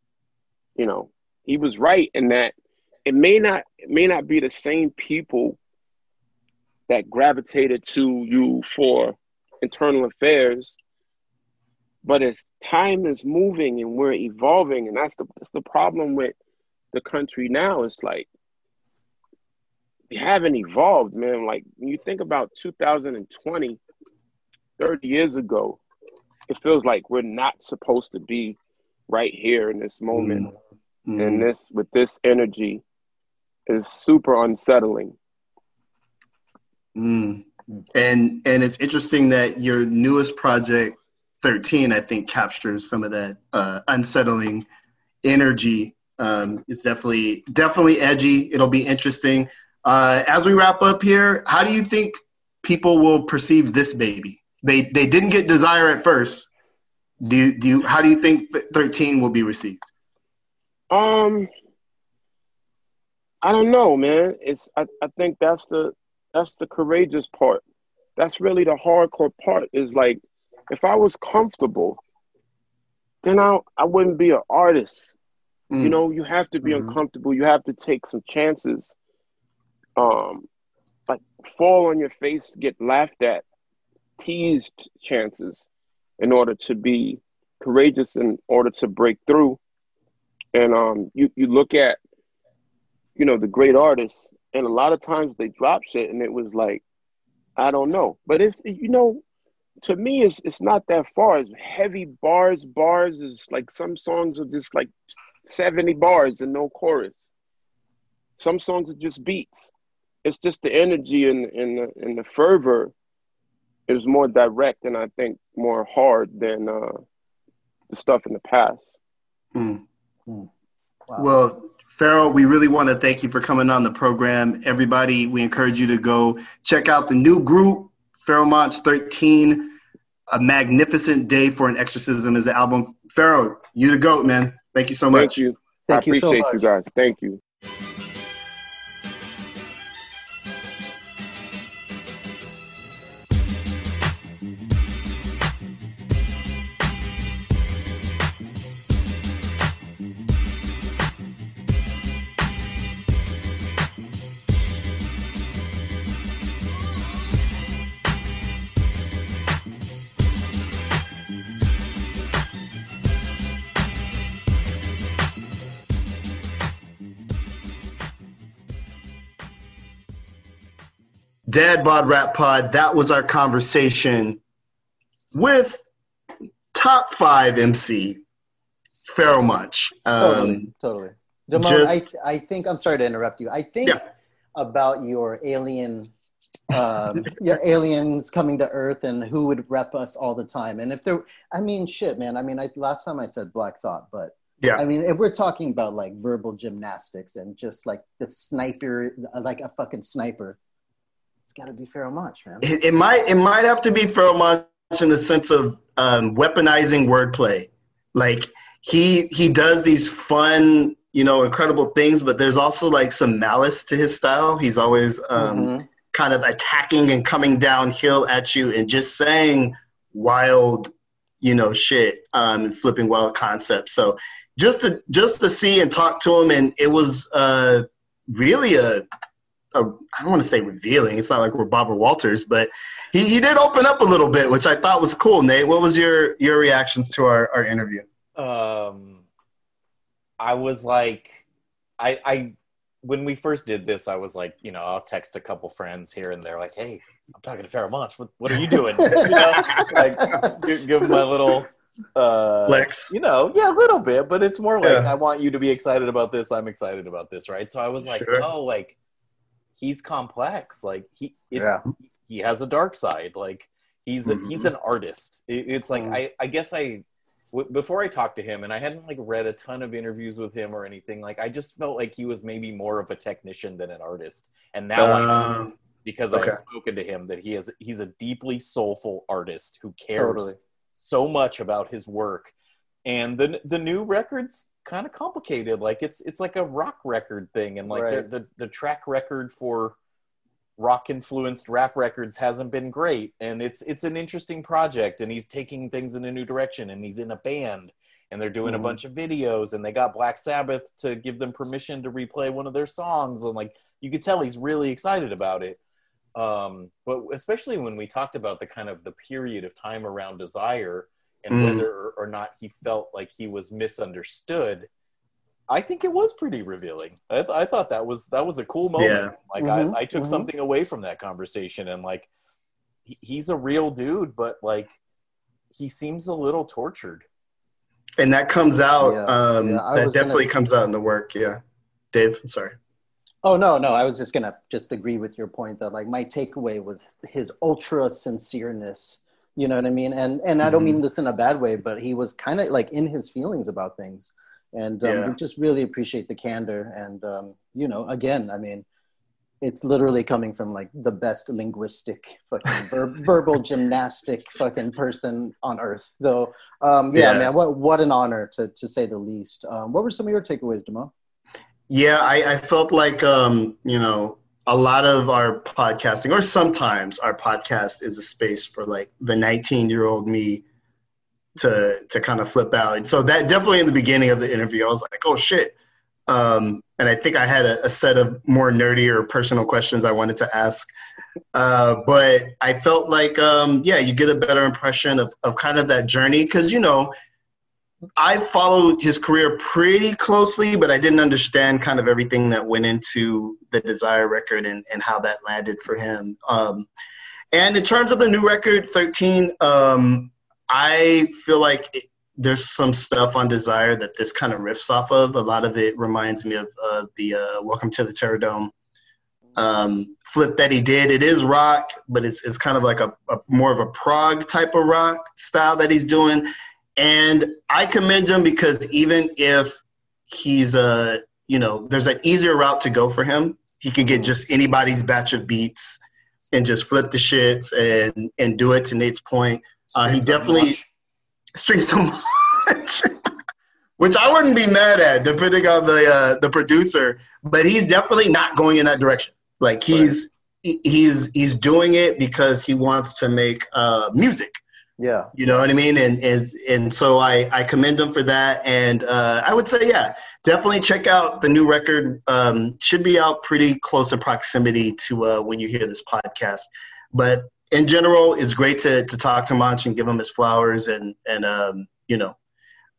he was right in that it may not be the same people that gravitated to you for Internal Affairs, but as time is moving and we're evolving, and that's the problem with the country now. It's like we haven't evolved, man. Like when you think about 2020, 30 years ago, it feels like we're not supposed to be right here in this moment. And with this energy is super unsettling. And it's interesting that your newest project, 13, I think captures some of that unsettling energy. It's definitely edgy. It'll be interesting. As we wrap up here, how do you think people will perceive this baby? They didn't get Desire at first. How do you think 13 will be received? I don't know, man. I think that's the courageous part. That's really the hardcore part, is like, if I was comfortable, then I wouldn't be an artist. You have to be uncomfortable. You have to take some chances. Like fall on your face, get laughed at, teased chances in order to be courageous, in order to break through. And you look at, the great artists, and a lot of times they drop shit and it was like, I don't know. But it's, to me, it's not that far. It's heavy bars. Bars is like, some songs are just like 70 bars and no chorus. Some songs are just beats. It's just the energy and the fervor is more direct, and I think more hard than the stuff in the past. Wow. Well, Pharoah, we really want to thank you for coming on the program. Everybody, we encourage you to go check out the new group, Pharoah Monch 13. A Magnificent Day for an Exorcism is the album. Pharoah, you the GOAT, man. Thank you so much. Thank you. Thank you so appreciate much. you guys. Thank you. Dad Bod Rap Pod. That was our conversation with top 5 MC Pharoahe Monch. Totally. Damone, I think, I'm sorry to interrupt you. I think about your alien, your aliens coming to Earth and who would rep us all the time. And if there, I mean, shit, man. I mean, last time I said Black Thought, but I mean, if we're talking about like verbal gymnastics and just like the sniper, like a fucking sniper, it's got to be Pharoahe Monch, man. It might have to be Pharoahe Monch in the sense of weaponizing wordplay. Like he does these fun, incredible things, but there's also like some malice to his style. He's always kind of attacking and coming downhill at you and just saying wild, shit, and flipping wild concepts. So just to see and talk to him, and it was really I don't want to say revealing. It's not like we're Barbara Walters, but he did open up a little bit, which I thought was cool. Nate, what was your reactions to our interview? I was like, I when we first did this, I was like, I'll text a couple friends here and they're like, hey, I'm talking to Pharoahe Monch. What are you doing? Like give them a little flex. A little bit, but it's more like I want you to be excited about this. I'm excited about this, right? So I was like, oh, like he's complex. Like he has a dark side. Like he's an artist. It's like I guess before I talked to him, and I hadn't like read a ton of interviews with him or anything, like I just felt like he was maybe more of a technician than an artist. And now I know, because I've spoken to him, that he's a deeply soulful artist who cares so much about his work. And the new record's kind of complicated. Like it's like a rock record thing, and like the track record for rock influenced rap records hasn't been great, and it's an interesting project, and he's taking things in a new direction, and he's in a band, and they're doing a bunch of videos, and they got Black Sabbath to give them permission to replay one of their songs, and like you could tell he's really excited about it. But especially when we talked about the kind of the period of time around Desire and whether or not he felt like he was misunderstood, I think it was pretty revealing. I thought that was a cool moment. Yeah. Like I took something away from that conversation, and like he's a real dude, but like he seems a little tortured. And that comes out. That definitely comes out in the work. Yeah, Dave. I'm sorry. Oh no. I was just gonna agree with your point that like my takeaway was his ultra sincereness. You know what I mean? And I don't mean this in a bad way, but he was kind of like in his feelings about things. And we just really appreciate the candor. And, again, I mean, it's literally coming from like the best linguistic fucking verbal gymnastic fucking person on earth. So, man, what an honor to say the least. What were some of your takeaways, Damone? Yeah, I felt like, a lot of our podcasting, or sometimes our podcast, is a space for like the 19-year-old me to kind of flip out. And so that definitely in the beginning of the interview, I was like, oh shit. And I think I had a set of more nerdy or personal questions I wanted to ask. But I felt like, you get a better impression of kind of that journey. Cause I followed his career pretty closely, but I didn't understand kind of everything that went into the Desire record and how that landed for him. And in terms of the new record, 13, I feel like there's some stuff on Desire that this kind of riffs off of. A lot of it reminds me of the Welcome to the Terror Dome flip that he did. It is rock, but it's kind of like a more of a prog type of rock style that he's doing. And I commend him because even if he's there's an easier route to go for him. He can get just anybody's batch of beats and just flip the shits and do it, to Nate's point. He definitely strings so much, which I wouldn't be mad at, depending on the producer. But he's definitely not going in that direction. Like he's doing it because he wants to make music. Yeah, you know what I mean. And so I commend him for that. And I would say, definitely check out the new record. Should be out pretty close in proximity to when you hear this podcast. But in general, it's great to talk to Monch and give him his flowers and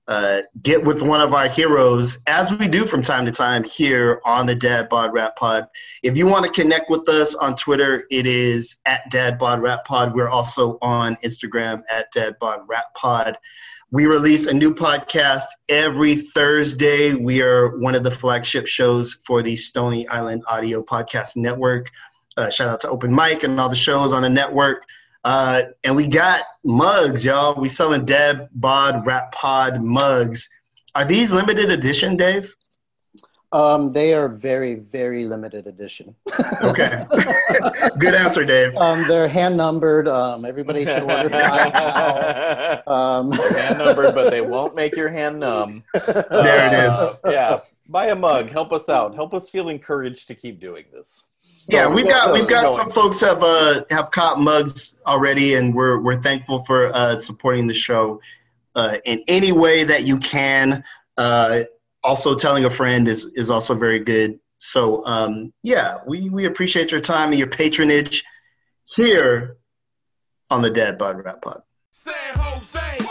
get with one of our heroes, as we do from time to time here on the Dad Bod Rap Pod. If you want to connect with us on Twitter, it is at Dad Bod Rap Pod. We're also on Instagram at Dad Bod Rap Pod. We release a new podcast every Thursday. We are one of the flagship shows for the Stony Island Audio Podcast Network. Shout out to Open Mic and all the shows on the network. And we got mugs, y'all. We selling Dad Bod Rap Pod mugs. Are these limited edition, Dave? They are very, very limited edition. Okay. Good answer, Dave. They're hand numbered. Everybody should order 5 now. They're hand numbered, but they won't make your hand numb. There it is. Yeah. Buy a mug. Help us out. Help us feel encouraged to keep doing this. Yeah, we've got some folks have caught mugs already, and we're thankful for supporting the show in any way that you can. Also, telling a friend is also very good. So we appreciate your time and your patronage here on the Dad Bod Rap Pod. San Jose.